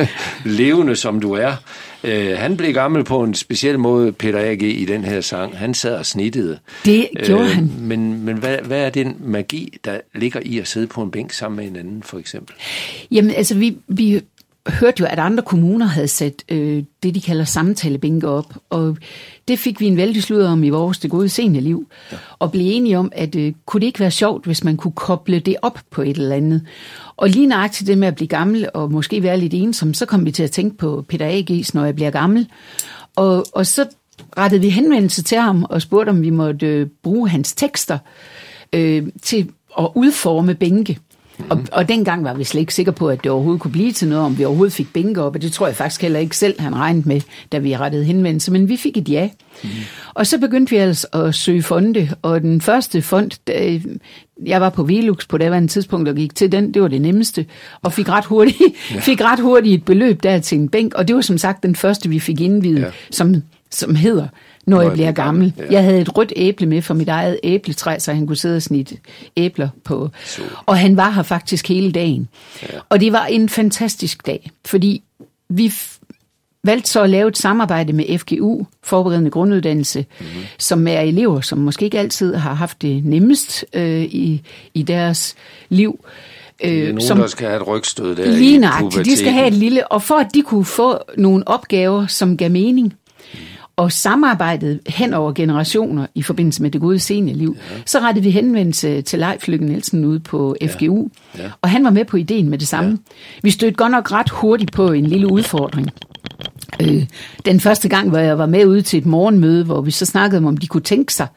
Levende som du er. Øh, han blev gammel på en speciel måde, Peter A G, i den her sang. Han sad og snittede. Det gjorde øh, han. Men, men hvad, hvad er den magi, der ligger i at sidde på en bænk sammen med en anden, for eksempel? Jamen, altså, vi... vi hørte jo, at andre kommuner havde sat øh, det, de kalder samtalebænke op, og det fik vi en vældig sludder om i vores Det Gode Seniorliv, ja. Og blev enige om, at øh, kunne det ikke være sjovt, hvis man kunne koble det op på et eller andet. Og lige nøjagtigt det med at blive gammel, og måske være lidt ensom, så kom vi til at tænke på Peter A G's Når jeg bliver gammel, og, og så rettede vi henvendelse til ham, og spurgte, om vi måtte øh, bruge hans tekster øh, til at udforme bænke. Mm-hmm. Og, og dengang var vi slet ikke sikre på, at det overhovedet kunne blive til noget, om vi overhovedet fik bænke op, og det tror jeg faktisk heller ikke selv, han regnede med, da vi rettede henvendelse, men vi fik et ja. Mm-hmm. Og så begyndte vi altså at søge fonde, og den første fond, der, jeg var på Velux på det var en tidspunkt, og gik til den, det var det nemmeste, og fik ret hurtigt, ja. fik ret hurtigt et beløb der til en bænk, og det var som sagt den første, vi fik indviet, ja. som, som hedder Når jeg bliver gammel. Ja. Jeg havde et rødt æble med fra mit eget æbletræ, så han kunne sidde og snitte æbler på. Så. Og han var her faktisk hele dagen. Ja. Og det var en fantastisk dag, fordi vi f- valgte så at lave et samarbejde med F G U, Forberedende Grunduddannelse, mm-hmm. som er elever, som måske ikke altid har haft det nemmest øh, i, i deres liv. Det er nogen, som, der skal have et rygstød der lige nøjagtigt, de skal have et lille, og for at de kunne få nogle opgaver, som gav mening, og samarbejdet hen over generationer i forbindelse med Det Gode Seniorliv, ja. så rettede vi henvendelse til Leif Lykke Nielsen ude på F G U, ja. Ja. og han var med på ideen med det samme. Ja. Vi stødte godt nok ret hurtigt på en lille udfordring. Øh, den første gang, hvor jeg var med ude til et morgenmøde, hvor vi så snakkede om, om de kunne tænke sig,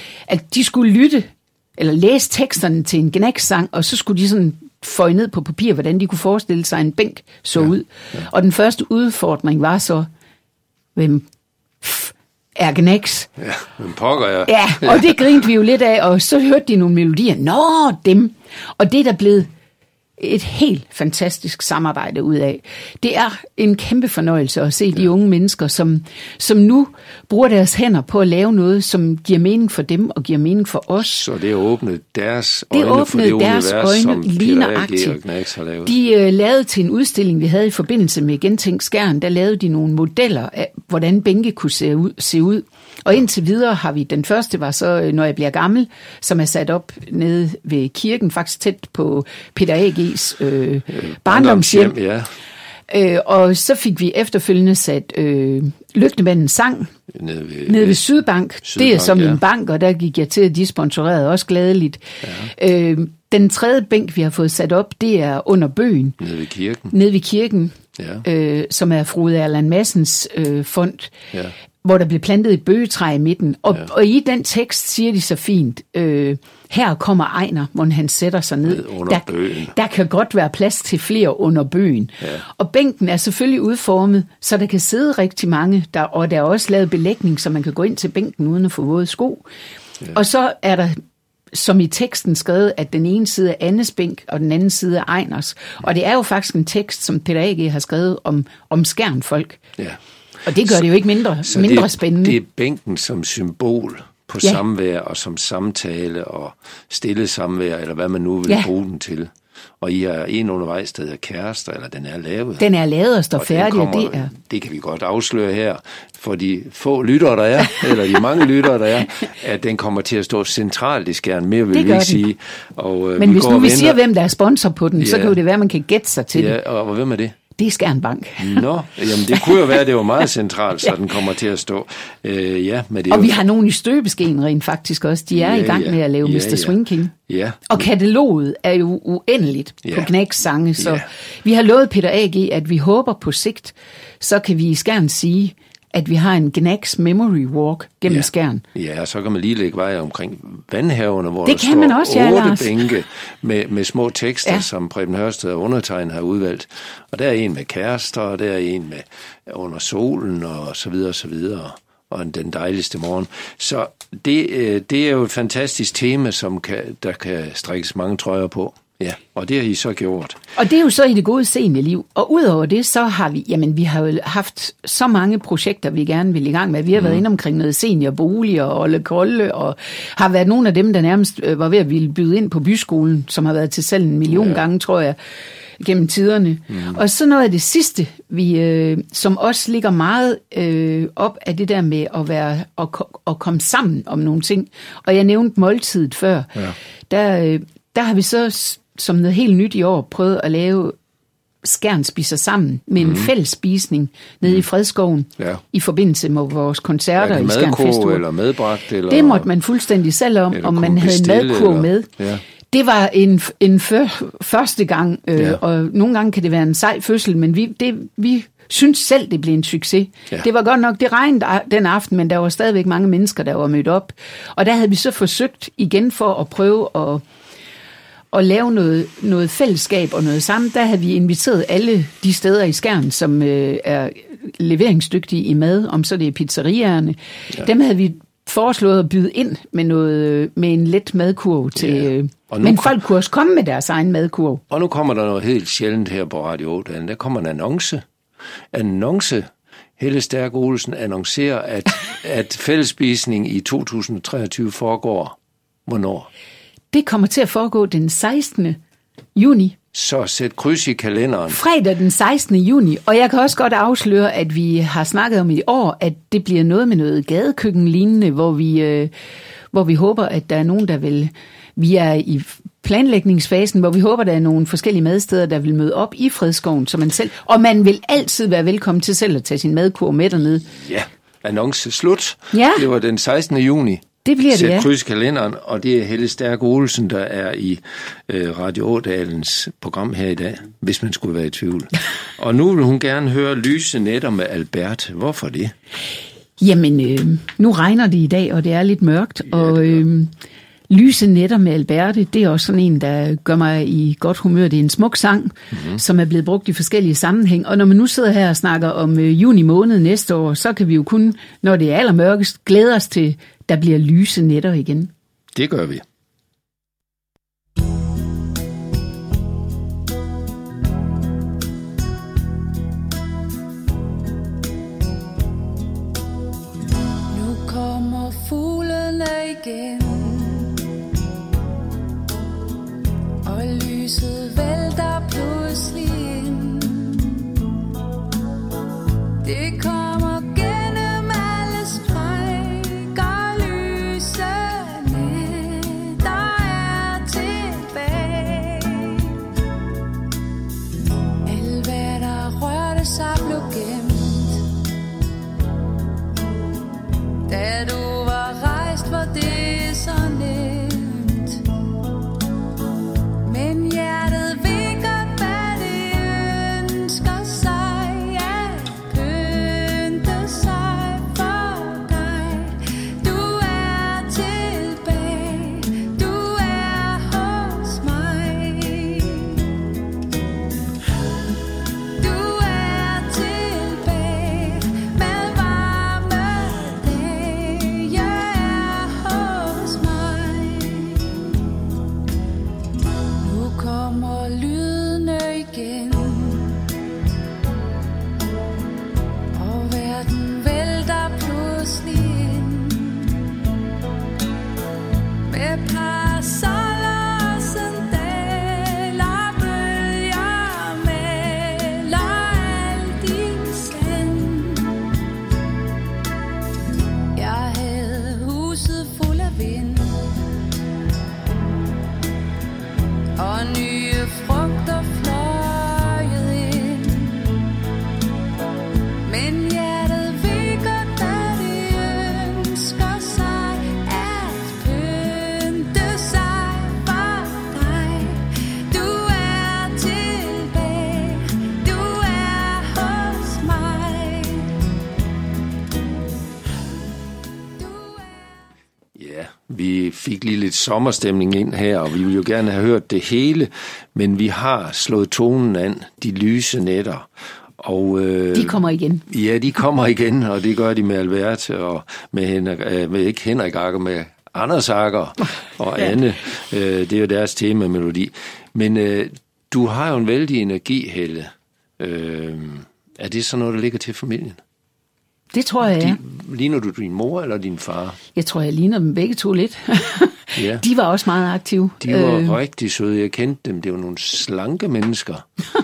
at de skulle lytte, eller læse teksterne til en Gnags-sang, og så skulle de sådan føje ned på papir, hvordan de kunne forestille sig en bænk så ja. ud. Ja. Og den første udfordring var så, hvem er Gnags. Ja, men pokker jeg. Ja, og det grinte vi jo lidt af, og så hørte de nogle melodier. Nå, dem. Og det er der blevet et helt fantastisk samarbejde ud af. Det er en kæmpe fornøjelse at se ja. de unge mennesker, som, som nu bruger deres hænder på at lave noget, som giver mening for dem og giver mening for os. Så det åbnede deres det øjne for det deres univers, øjne, som Peter A G og Gnags har lavet. De uh, lavede til en udstilling, vi havde i forbindelse med Gentænk Skjern, der lavede de nogle modeller af, hvordan bænke kunne se ud. Se ud. Og indtil videre har vi, den første var så, Når jeg bliver gammel, som er sat op nede ved kirken, faktisk tæt på Peter A G's øh, barndomshjem. Ja. Øh, og så fik vi efterfølgende sat øh, Lygtemandens sang nede ved, nede ved Sydbank. Sydbank. Det er som ja. en bank, og der gik jeg til, at de sponsorerede også gladeligt. Ja. Øh, den tredje bænk, vi har fået sat op, det er under bøgen. Nede ved kirken. Nede ved kirken. ja. øh, som er Frode Erland Madsens øh, fond, Ja. hvor der blev plantet et bøgetræ i midten. Og, Ja. og i den tekst siger de så fint, øh, her kommer Ejner, hvor han sætter sig ned. Ned under der, bøgen. der kan godt være plads til flere under bøgen. Ja. Og bænken er selvfølgelig udformet, så der kan sidde rigtig mange, der, og der er også lavet belægning, så man kan gå ind til bænken uden at få våde sko. Ja. Og så er der, som i teksten skrevet, at den ene side er Annes bænk, og den anden side er Ejners. Og det er jo faktisk en tekst, som Peter A G har skrevet om, om skærnfolk. Ja. Og det gør det jo ikke mindre, Så mindre det, spændende. det er bænken som symbol på Ja. samvær og som samtale og stille samvær, eller hvad man nu vil Ja. bruge den til. Og I er en undervejs, der hedder Kærester, eller den er lavet. Den er lavet og står Og den færdig, og kommer, det er... det kan vi godt afsløre her, for de få lyttere, der er, eller de mange lyttere, der er, at den kommer til at stå centralt i Skjern, mere vil Det vi gør ikke den. sige. Og, øh, Men vi hvis går nu og vi venter- siger, hvem der er sponsor på den, så Ja. kan jo det være, at man kan gætte sig til det. Ja, og, og hvem er det? Det er Skjern Bank. Nå, jamen det kunne jo være, at det var meget centralt, så den kommer til at stå. Øh, ja, men det er Og jo... vi har nogen i støbeskeen rent faktisk også. De er Ja, i gang ja. med at lave Ja, mister ja. Swing King. Ja, Og kataloget er jo uendeligt Ja. på Knæks sange, så Ja. vi har lovet Peter A G, at vi håber på sigt, så kan vi i Skjern sige, at vi har en Knæks Memory Walk gennem ja. Skjern. Ja, og så kan man lige lægge vej omkring vandhaverne, hvor Det der kan man står også, ja, otte Lars. bænke med, med små tekster, Ja. ja. som Preben Hørsted og undertegnet har udvalgt. Og der er en med kærester, og der er en med under solen, og så videre, og så videre. Og den dejligste morgen. Så det, øh, det er jo et fantastisk tema, som kan, der kan strikkes mange trøjer på. Ja, og det har I så gjort. Og det er jo så i det gode seniorliv. Og udover det, så har vi, jamen vi har jo haft så mange projekter, vi gerne vil i gang med. Vi har mm. været inde omkring noget seniorbolig og Olle Kolde, og har været nogle af dem, der nærmest øh, var ved at ville byde ind på byskolen, som har været til salg en million ja. gange, tror jeg, gennem tiderne. Mm. Og så noget af det sidste, vi, øh, som også ligger meget øh, op af det der med at, være, at, at komme sammen om nogle ting. Og jeg nævnte måltidet før. Ja. Der, øh, der har vi så som noget helt nyt i år prøvet at lave Skjern spiser sammen med en mm. fælles spisning nede mm. i Fredskoven Ja. i forbindelse med vores koncerter Er det i Skjern madkurv Festival. eller medbragt? Eller... Det måtte man fuldstændig selv om, Eller om man kunne havde en bestille, madkurv eller- med. Ja. Det var en, en før, første gang, øh, Ja. og nogle gange kan det være en sej fødsel, men vi, det, vi synes selv, det blev en succes. Ja. Det var godt nok, det regnede den aften, men der var stadigvæk mange mennesker, der var mødt op. Og der havde vi så forsøgt igen for at prøve at, at lave noget, noget fællesskab og noget sammen. Der havde vi inviteret alle de steder i Skjern, som øh, er leveringsdygtige i mad, om så det er pizzerierne. Ja. Dem havde vi foreslået at byde ind med, noget, med en let madkurv til... Ja. Øh, Og nu men kom- folk kunne også komme med deres egen madkurv. Og nu kommer der noget helt sjældent her på Radio otte. Der kommer en annonce. Annonce. Helle Stærk Olsen annoncerer, at, at fællesspisning i to tusind treogtyve foregår. Hvornår? Det kommer til at foregå den sekstende juni. Så sæt kryds i kalenderen. Fredag den sekstende juni. Og jeg kan også godt afsløre, at vi har snakket om i år, at det bliver noget med noget gadekøkken-lignende, hvor vi, øh, hvor vi håber, at der er nogen, der vil... Vi er i planlægningsfasen, hvor vi håber, der er nogle forskellige madsteder, der vil møde op i Fredskoven, så man selv... Og man vil altid være velkommen til selv at tage sin madkurv med dernede. Ja, annonce slut. Ja. Det var den sekstende juni. Det bliver det, Sæt ja. kryds i kalenderen, og det er Helle Stærk Olsen, der er i øh, Radio Ådalens program her i dag, hvis man skulle være i tvivl. Og nu vil hun gerne høre Lyse Nætter med Albert. Hvorfor det? Jamen, øh, nu regner det i dag, og det er lidt mørkt, ja, og øh, Lyse Nætter med Alberte, det er også sådan en, der gør mig i godt humør. Det er en smuk sang, mm-hmm. som er blevet brugt i forskellige sammenhæng, og når man nu sidder her og snakker om øh, juni måned næste år, så kan vi jo kun, når det er allermørkest, glæde os til, der bliver lyse nætter igen. Det gør vi. Nu kommer fuglene igen, og lyset vælter pludselig ind. Det kommer gennem alle strækker, lyse nætter er tilbage. Alt hvad der rørte sig blev gemt, da du var rejst, var det så nemt. Men hjertet ved godt, hvad det ønsker sig. fik lige lidt sommerstemning ind her, og vi ville jo gerne have hørt det hele, men vi har slået tonen an, de lyse nætter. Og, øh, de kommer igen. Ja, de kommer igen, og det gør de med Albert, og med, Henrik, øh, med ikke Henrik Akker, med Anders Akker og ja. Anne. Øh, det er jo deres tema-melodi. Men øh, du har jo en vældig energi, Helle. Øh, er det sådan noget, der ligger til familien? Det tror jeg, ja. De, ligner du din mor eller din far? Jeg tror, jeg ligner dem begge to lidt. Ja. De var også meget aktive. De var øh... rigtig søde. Jeg kendte dem. Det var nogle slanke mennesker.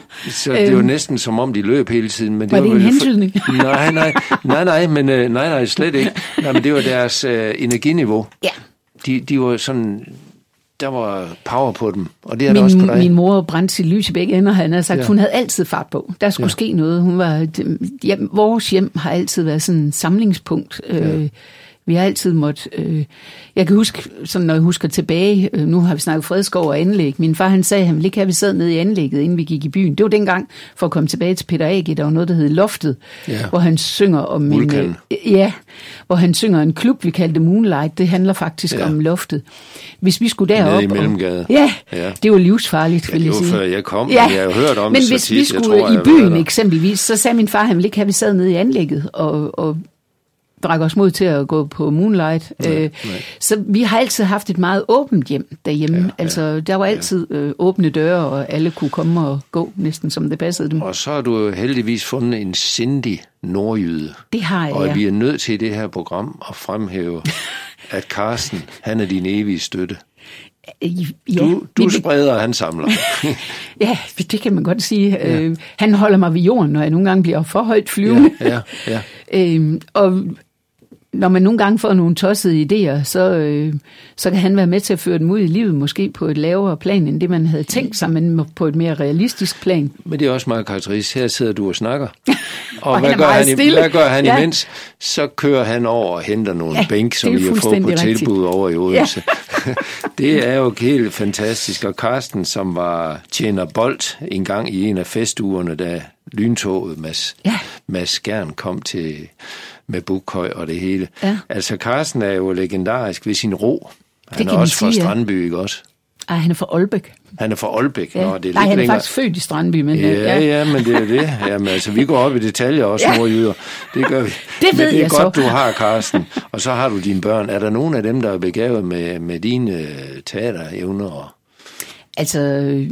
Så det var næsten som om, de løb hele tiden. Men det var, var det en hentydning? For... nej, nej, nej, nej, men nej, nej, slet ikke. Nej, men det var deres øh, energiniveau. Ja. De, de var sådan... Der var power på dem, og det er min, der også på dig. Min mor brændte sit lys i begge ender, han har sagt, ja. Hun havde altid fart på. Der skulle ja. ske noget. Hun var, hjem, vores hjem har altid været sådan en samlingspunkt. Ja. Øh, vi har altid måttet... Øh, jeg kan huske, sådan når jeg husker tilbage, øh, nu har vi snakket Fredskov og anlæg. Min far, han sagde, at han ville ikke have, vi sad nede i anlægget, inden vi gik i byen. Det var dengang, for at komme tilbage til Peter A G, der var noget, der hed Loftet, ja. Hvor han synger om en... Øh, ja, hvor han synger en klub, vi kaldte Moonlight. Det handler faktisk ja. om Loftet. Hvis vi skulle derop... Nede i Mellemgade. Og, ja, ja, det var livsfarligt, ja, vil jeg sige. Det var før jeg kom, ja. Men jeg har jo hørt om men det så hvis tit, vi skulle tror, i byen eksempelvis, så sagde min far, han ville ikke have, vi sad nede i anlægget og... og drak os mod til at gå på Moonlight. Nej, øh, nej. Så vi har altid haft et meget åbent hjem derhjemme. Ja, ja, altså, der var altid ja. øh, åbne døre, og alle kunne komme og gå, næsten som det passede dem. Og så har du heldigvis fundet en sindig nordjyde. Det har jeg, Og ja. vi er nødt til i det her program at fremhæve, at Carsten, han er din evige støtte. Ja, du du vi, spreder, og han samler. Ja, det kan man godt sige. Ja. Øh, han holder mig ved jorden, når jeg nogle gange bliver for højt flyvende. Ja, ja, ja. øh, og når man nogle gange får nogle tossede idéer, så, øh, så kan han være med til at føre dem ud i livet, måske på et lavere plan, end det man havde tænkt sig, men på et mere realistisk plan. Men det er også meget karakteristisk. Her sidder du og snakker. Og, og hvad, han gør han, hvad gør han ja. imens? Så kører han over og henter nogle ja, bænk, som vi har fået på rigtigt. tilbud over i Odense. Ja. Det er jo helt fantastisk. Og Carsten, som var tjener bold en gang i en af festuerne, da lyntoget Mads, ja. Mads Skjern kom til... med Bukhøj og det hele. Ja. Altså, Carsten er jo legendarisk ved sin ro. Han er også fra Strandby, ikke også? Ej, han er fra Aalbæk. Han er fra Aalbæk. Ja. Nå, det er Nej, han er længere. faktisk født i Strandby. Men ja, ja, ja, men det er det. Jamen, altså, vi går op i detaljer også, ja. Nordjyder. Det gør vi. Det ved men det er jeg godt, så. du har, Carsten. Og så har du dine børn. Er der nogen af dem, der er begavet med, med dine teaterevner? Altså,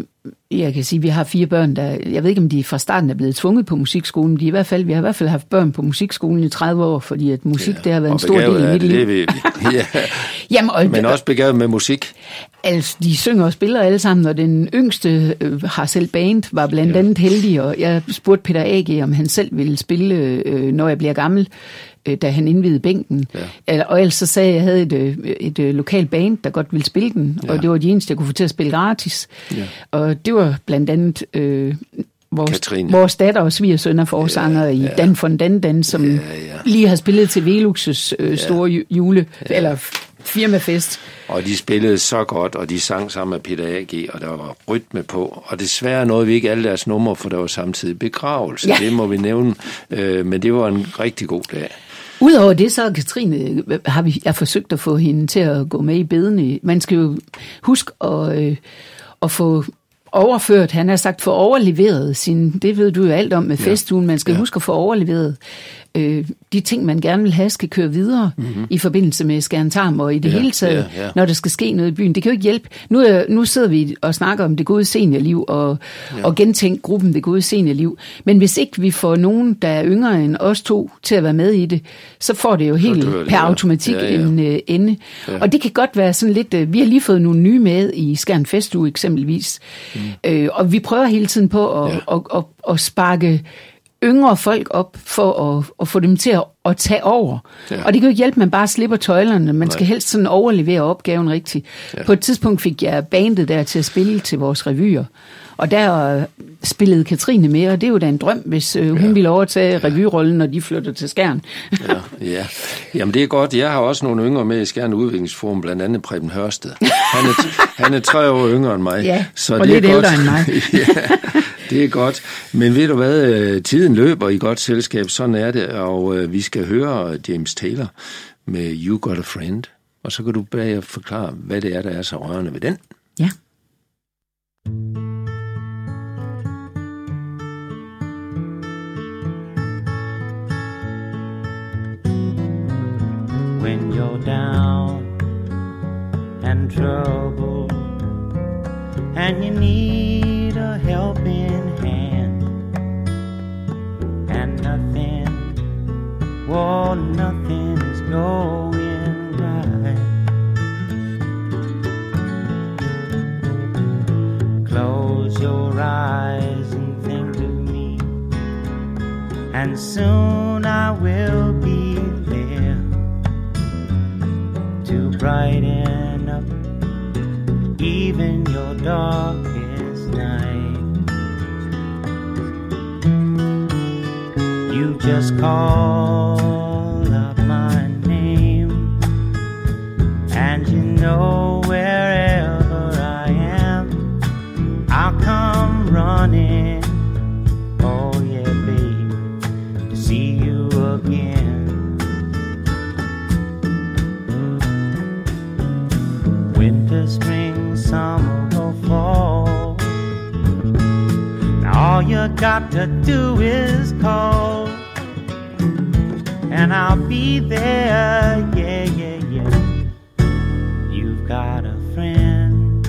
jeg kan sige, at vi har fire børn, der, jeg ved ikke, om de fra starten er blevet tvunget på musikskolen. De er i hvert fald, vi har i hvert fald haft børn på musikskolen i tredive år, fordi at musik, ja, det har været en stor del i mit liv. Det ved vi. Ja. Jamen, og, men også begavet med musik. Altså, de synger og spiller alle sammen, og den yngste øh, har selv band, var blandt ja. andet heldig, og jeg spurgte Peter A G, om han selv ville spille, øh, når jeg bliver gammel, øh, da han indvidede bænken. Ja. Og ellers så sagde jeg, at jeg havde et, et, et lokalt band, der godt ville spille den, ja. Og det var de eneste, jeg kunne få til at spille gratis. Ja. Og det var blandt andet øh, vores, vores datter og svigersøn er forsanger ja, ja. i Dan von Dan Dan, som ja, ja. lige har spillet til Velux's øh, store ja. jule, ja. eller firmafest. Og de spillede så godt, og de sang sammen med Peter A G, og der var rytme på. Og desværre nåede vi ikke alle deres numre, for der var samtidig begravelse. Ja. Det må vi nævne, øh, men det var en rigtig god dag. Udover det, så Katrine, har vi jeg forsøgt at få hende til at gå med i bedene. Man skal jo huske at, øh, at få overført, han har sagt, få overleveret sin, det ved du jo alt om med festugen, man skal ja. huske at få overleveret øh, de ting, man gerne vil have, skal køre videre mm-hmm. i forbindelse med Skjern-Tarm og i det ja, hele taget, ja, ja. når der skal ske noget i byen. Det kan jo ikke hjælpe. Nu, er, nu sidder vi og snakker om det gode seniorliv og, ja. og gentænke gruppen det gode seniorliv. Men hvis ikke vi får nogen, der er yngre end os to, til at være med i det, så får det jo helt det, per automatik ja, ja. en uh, ende. Ja. Og det kan godt være sådan lidt, uh, vi har lige fået nogle nye med i Skjern Festuge eksempelvis, mm. øh, og vi prøver hele tiden på at, ja. at, at, at, at sparke yngre folk op for at, at få dem til at, at tage over. Ja. Og det kan jo ikke hjælpe, at man bare slipper tøjlerne. Man skal Nej. helst sådan overlevere opgaven rigtigt. Ja. På et tidspunkt fik jeg bandet der til at spille til vores revyer. Og der spillede Katrine med, og det er jo da en drøm, hvis øh, hun ja. ville overtage revyrollen, når de flytter til Skjern. ja, ja. Jamen det er godt. Jeg har også nogle yngre med i Skjern Udviklingsforum, blandt andet Preben Hørsted. Han er, han er tre år yngre end mig. Ja, så og det lidt er ældre godt. end mig. ja, det er godt. Men ved du hvad, tiden løber i godt selskab, sådan er det, og øh, vi skal høre James Taylor med You Got a Friend. og så kan du bagefter forklare, hvad det er, der er så rørende ved den. Ja. When you're down and troubled and you need a helping hand and nothing, well, nothing is going right. Close your eyes and think of me, and soon I will be there to brighten up even your darkest night. You just call up my name, and you know wherever I am, I'll come running. Oh yeah, babe, to see you again. Winter, spring, summer or fall, now all you got to do is call, and I'll be there, yeah, yeah, yeah. You've got a friend.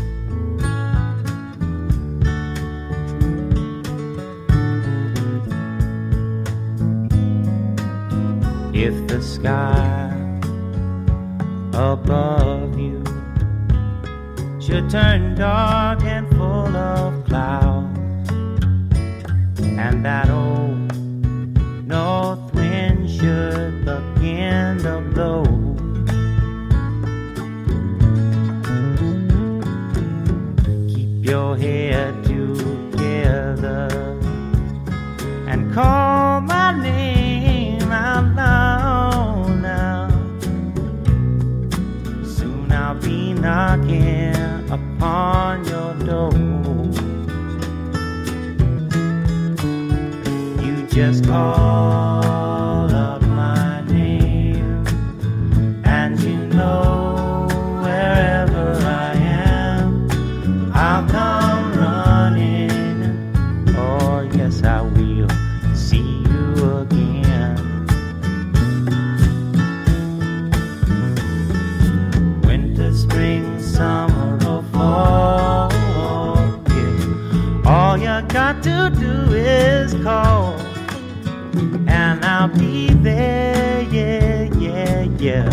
If the sky above you should turn dark and full of clouds, and that old north wind should begin to blow, keep your head together and call my name out loud now. Soon I'll be knocking upon your door. You just call up my name, and you know wherever I am, I'll come running. Oh yes, I will see you again. Winter, spring, summer or fall, yeah. All you got to do is call, and I'll be there, yeah, yeah, yeah.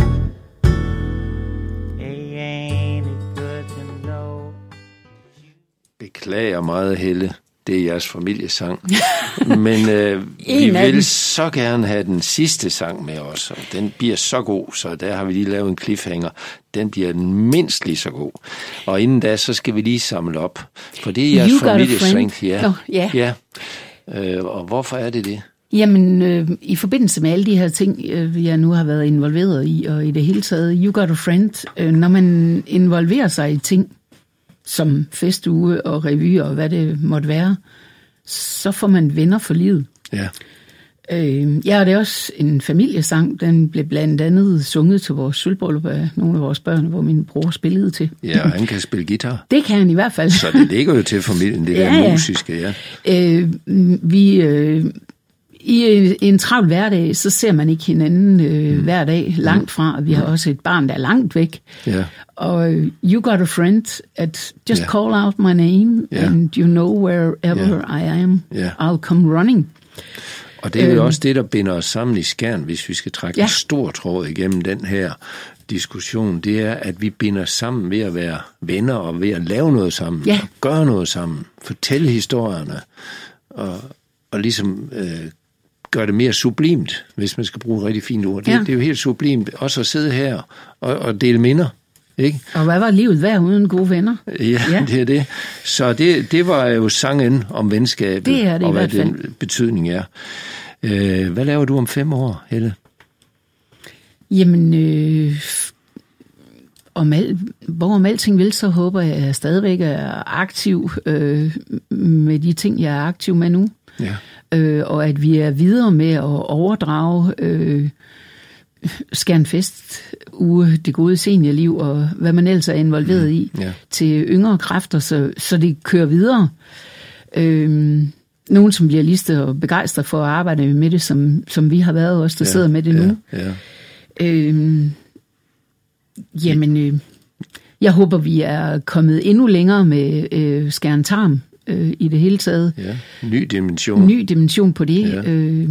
Hey, ain't it good to know? Beklager meget, Helle. Det er jeres familiesang. Men øh, vi vil så gerne have den sidste sang med os, og den bliver så god, så der har vi lige lavet en cliffhanger. Den bliver mindst lige så god. Og inden da, så skal vi lige samle op. For det er jeres familiesang. Ja. Ja. Ja. Øh, og hvorfor er det det? Jamen, øh, i forbindelse med alle de her ting, øh, jeg nu har været involveret i, og i det hele taget, You Got a Friend, øh, når man involverer sig i ting, som festuge og revy og hvad det måtte være, så får man venner for livet. Ja. Øh, ja, og det er også en familiesang. Den blev blandt andet sunget til vores sølvbryllup af nogle af vores børn, hvor min bror spillede til. Ja, og han kan spille guitar. Det kan han i hvert fald. Så det ligger jo til familien, det ja, der musiske, ja. Øh, vi... Øh, I en travl hverdag, så ser man ikke hinanden øh, mm. hver dag langt fra. Vi har også et barn, der er langt væk. Yeah. Og You Got a Friend, at just yeah. call out my name, yeah. and you know wherever yeah. I am, yeah. I'll come running. Og det er jo øh, også det, der binder os sammen i Skjern, hvis vi skal trække ja. en stor tråd igennem den her diskussion. Det er, at vi binder sammen ved at være venner og ved at lave noget sammen, ja. og gøre noget sammen, fortælle historierne, og, og ligesom... Øh, gør det mere sublimt, hvis man skal bruge et rigtig fint ord. Det, ja. det er jo helt sublimt også at sidde her og, og dele minder, ikke? Og hvad var livet værd uden gode venner? Ja, ja. det er det. Så det, det var jo sangen om venskabet, det er det, og hvad den betydning er. Øh, hvad laver du om fem år, Helle? Jamen, øh, om al, hvorom alting vil, så håber jeg, at jeg stadigvæk er aktiv øh, med de ting, jeg er aktiv med nu. Ja. Øh, og at vi er videre med at overdrage øh, Skjernfest uge, det gode seniorliv og hvad man ellers er involveret i, ja. til yngre kræfter, så, så det kører videre. Øhm, nogen, som bliver listet og begejstret for at arbejde med det, som, som vi har været også, der ja, sidder med det nu. Ja, ja. Øhm, jamen, øh, jeg håber, vi er kommet endnu længere med øh, Skjern Tarm øh, i det hele taget. Ja, ny dimension. Ny dimension på det. Ja. Øh,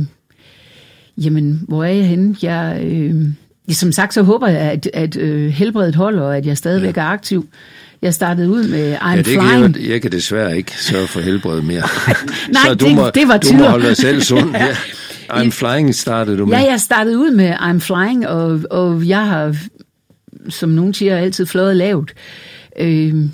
jamen, hvor er jeg henne? Jeg, øh, som sagt, så håber jeg, at, at øh, helbredet holder, og at jeg stadigvæk ja. er aktiv. Jeg startede ud med I'm ja, det Flying. Kan jeg, jeg kan desværre ikke sørge for helbred mere. Nej, så du det, må, det var du må holde dig selv sund. Ja. I'm Flying startede du med. Ja, jeg startede ud med I'm Flying, og, og jeg har, som nogen siger, altid fløjet lavt. Øh,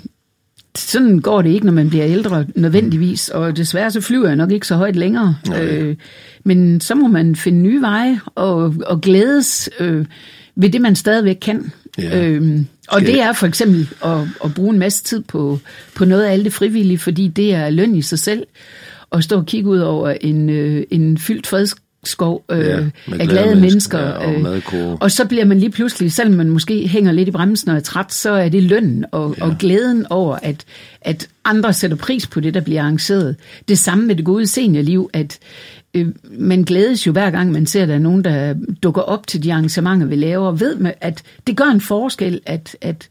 sådan går det ikke, når man bliver ældre, nødvendigvis, og desværre så flyver jeg nok ikke så højt længere. Okay. Øh, men så må man finde nye veje og, og glædes øh, ved det, man stadigvæk kan. Ja. Øhm, og det er for eksempel at, at bruge en masse tid på, på noget af alt det frivillige, fordi det er løn i sig selv. At stå og kigge ud over en, øh, en fyldt fredskov øh, ja, af glade mennesker. Ja, og, øh, og så bliver man lige pludselig, selvom man måske hænger lidt i bremsen og er træt, så er det løn og, ja. og glæden over, at, at andre sætter pris på det, der bliver arrangeret. Det samme med det gode seniorliv, at øh, man glædes jo hver gang, man ser, at der er nogen, der dukker op til de arrangementer, vi laver, og ved, med, at det gør en forskel, at, at,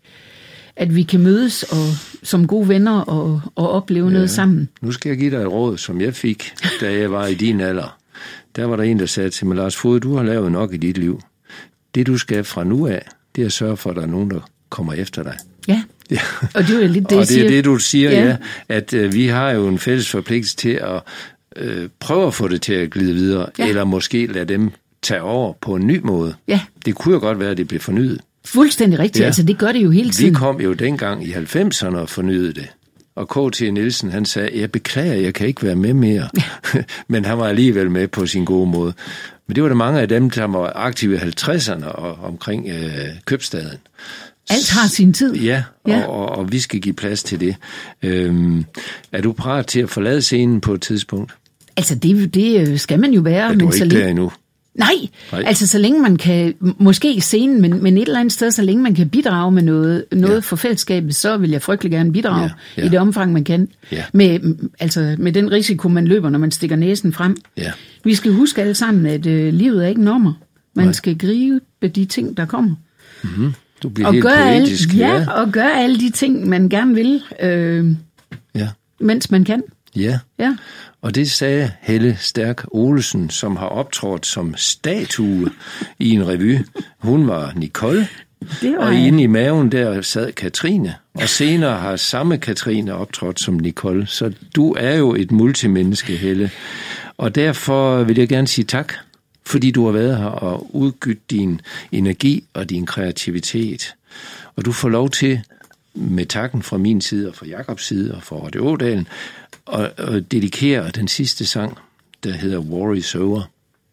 at vi kan mødes og, som gode venner og, og opleve ja. noget sammen. Nu skal jeg give dig et råd, som jeg fik, da jeg var i din alder. Der var der en, der sagde til mig, Lars Foged, du har lavet nok i dit liv. Det, du skal fra nu af, det er at sørge for, at der er nogen, der kommer efter dig. Ja, ja. Og det er lidt det, og det er det, du siger, ja, ja at øh, vi har jo en fælles forpligtelse til at øh, prøve at få det til at glide videre, ja. eller måske lade dem tage over på en ny måde. Ja. Det kunne jo godt være, at det blev fornyet. Fuldstændig rigtigt, ja. Altså det gør det jo hele tiden. Vi kom jo dengang i halvfemserne og fornyede det. Og K T Nielsen, han sagde, jeg beklager, jeg kan ikke være med mere. Ja. Men han var alligevel med på sin gode måde. Men det var der mange af dem, der var aktive i halvtredserne og omkring øh, købstaden. Alt har sin tid. Ja, ja. Og, og, og vi skal give plads til det. Øhm, er du parat til at forlade scenen på et tidspunkt? Altså det, det skal man jo være. Er du men ikke så der endnu? Nej, Nej, altså så længe man kan, måske i scenen, men, men et eller andet sted, så længe man kan bidrage med noget, noget ja. for fællesskabet, så vil jeg frygtelig gerne bidrage ja, ja. i det omfang, man kan. Ja. Med, altså med den risiko, man løber, når man stikker næsen frem. Ja. Vi skal huske alle sammen, at øh, livet er ikke nummer. Man Nej. skal gribe de ting, der kommer. Mm-hmm. Du bliver og helt poetisk. Alle, ja, ja, og gøre alle de ting, man gerne vil, øh, ja. mens man kan. Ja. ja, og det sagde Helle Stærk Olesen, som har optrådt som statue i en revy. Hun var Nicole, var og jeg. inde i maven der sad Katrine, og senere har samme Katrine optrådt som Nicole. Så du er jo et multimenneske, Helle. Og derfor vil jeg gerne sige tak, fordi du har været her og udgydt din energi og din kreativitet. Og du får lov til, med takken fra min side og fra Jakobs side og fra Radio Ådalen, og, og dedikere den sidste sang, der hedder War is Over.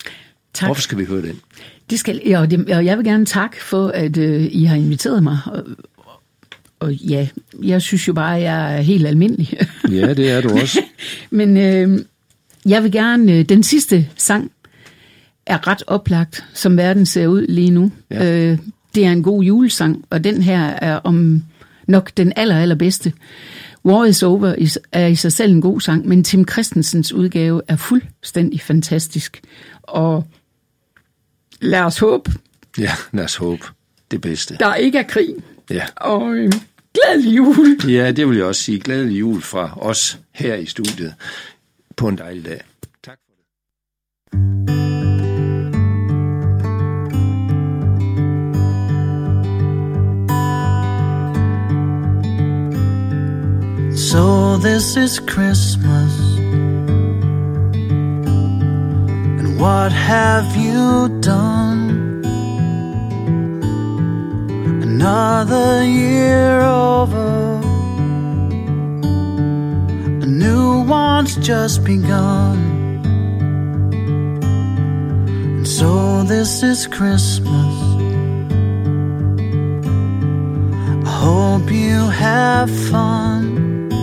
Tak. Hvorfor skal vi høre den? Det skal, ja, og, det, og jeg vil gerne takke for, at øh, I har inviteret mig. Og, og ja, jeg synes jo bare, at jeg er helt almindelig. Ja, det er du også. Men øh, jeg vil gerne, øh, den sidste sang er ret oplagt, som verden ser ud lige nu. Ja. Øh, det er en god julesang, og den her er om nok den aller, allerbedste. War is Over er i sig selv en god sang, men Tim Christensens udgave er fuldstændig fantastisk. Og lad os håbe. Ja, lad os håbe. Det bedste. Der ikke er krig. Ja. Og øh, glædelig jul. Ja, det vil jeg også sige. Glædelig jul fra os her i studiet på en dejlig dag. Tak for det. So this is Christmas, and what have you done? Another year over, a new one's just begun. And so this is Christmas, I hope you have fun.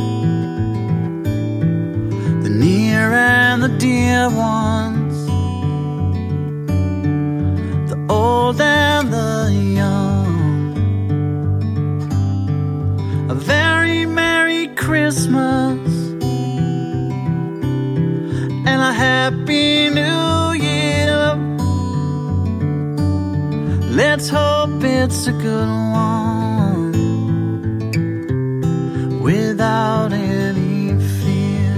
Near and the dear ones, the old happy new year. Let's hope it's a good one, without any fear.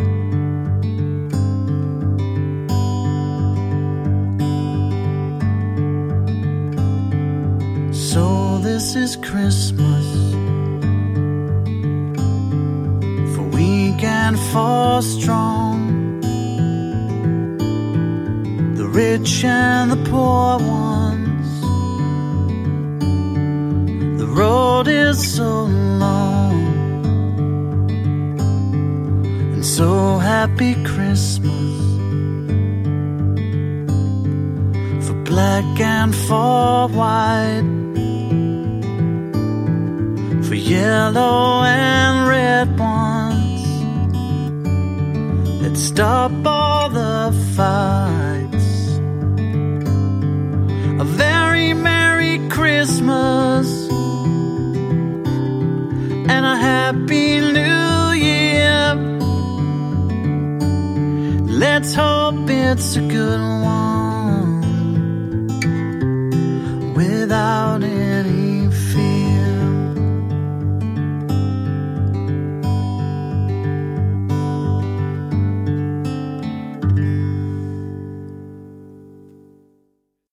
So this is Christmas, for weak and for strong, the rich and the poor ones. The road is so long, and so happy Christmas for black and for white, for yellow and red ones. Let's stop all the fights. A very Merry Christmas and a Happy New Year. Let's hope it's a good one.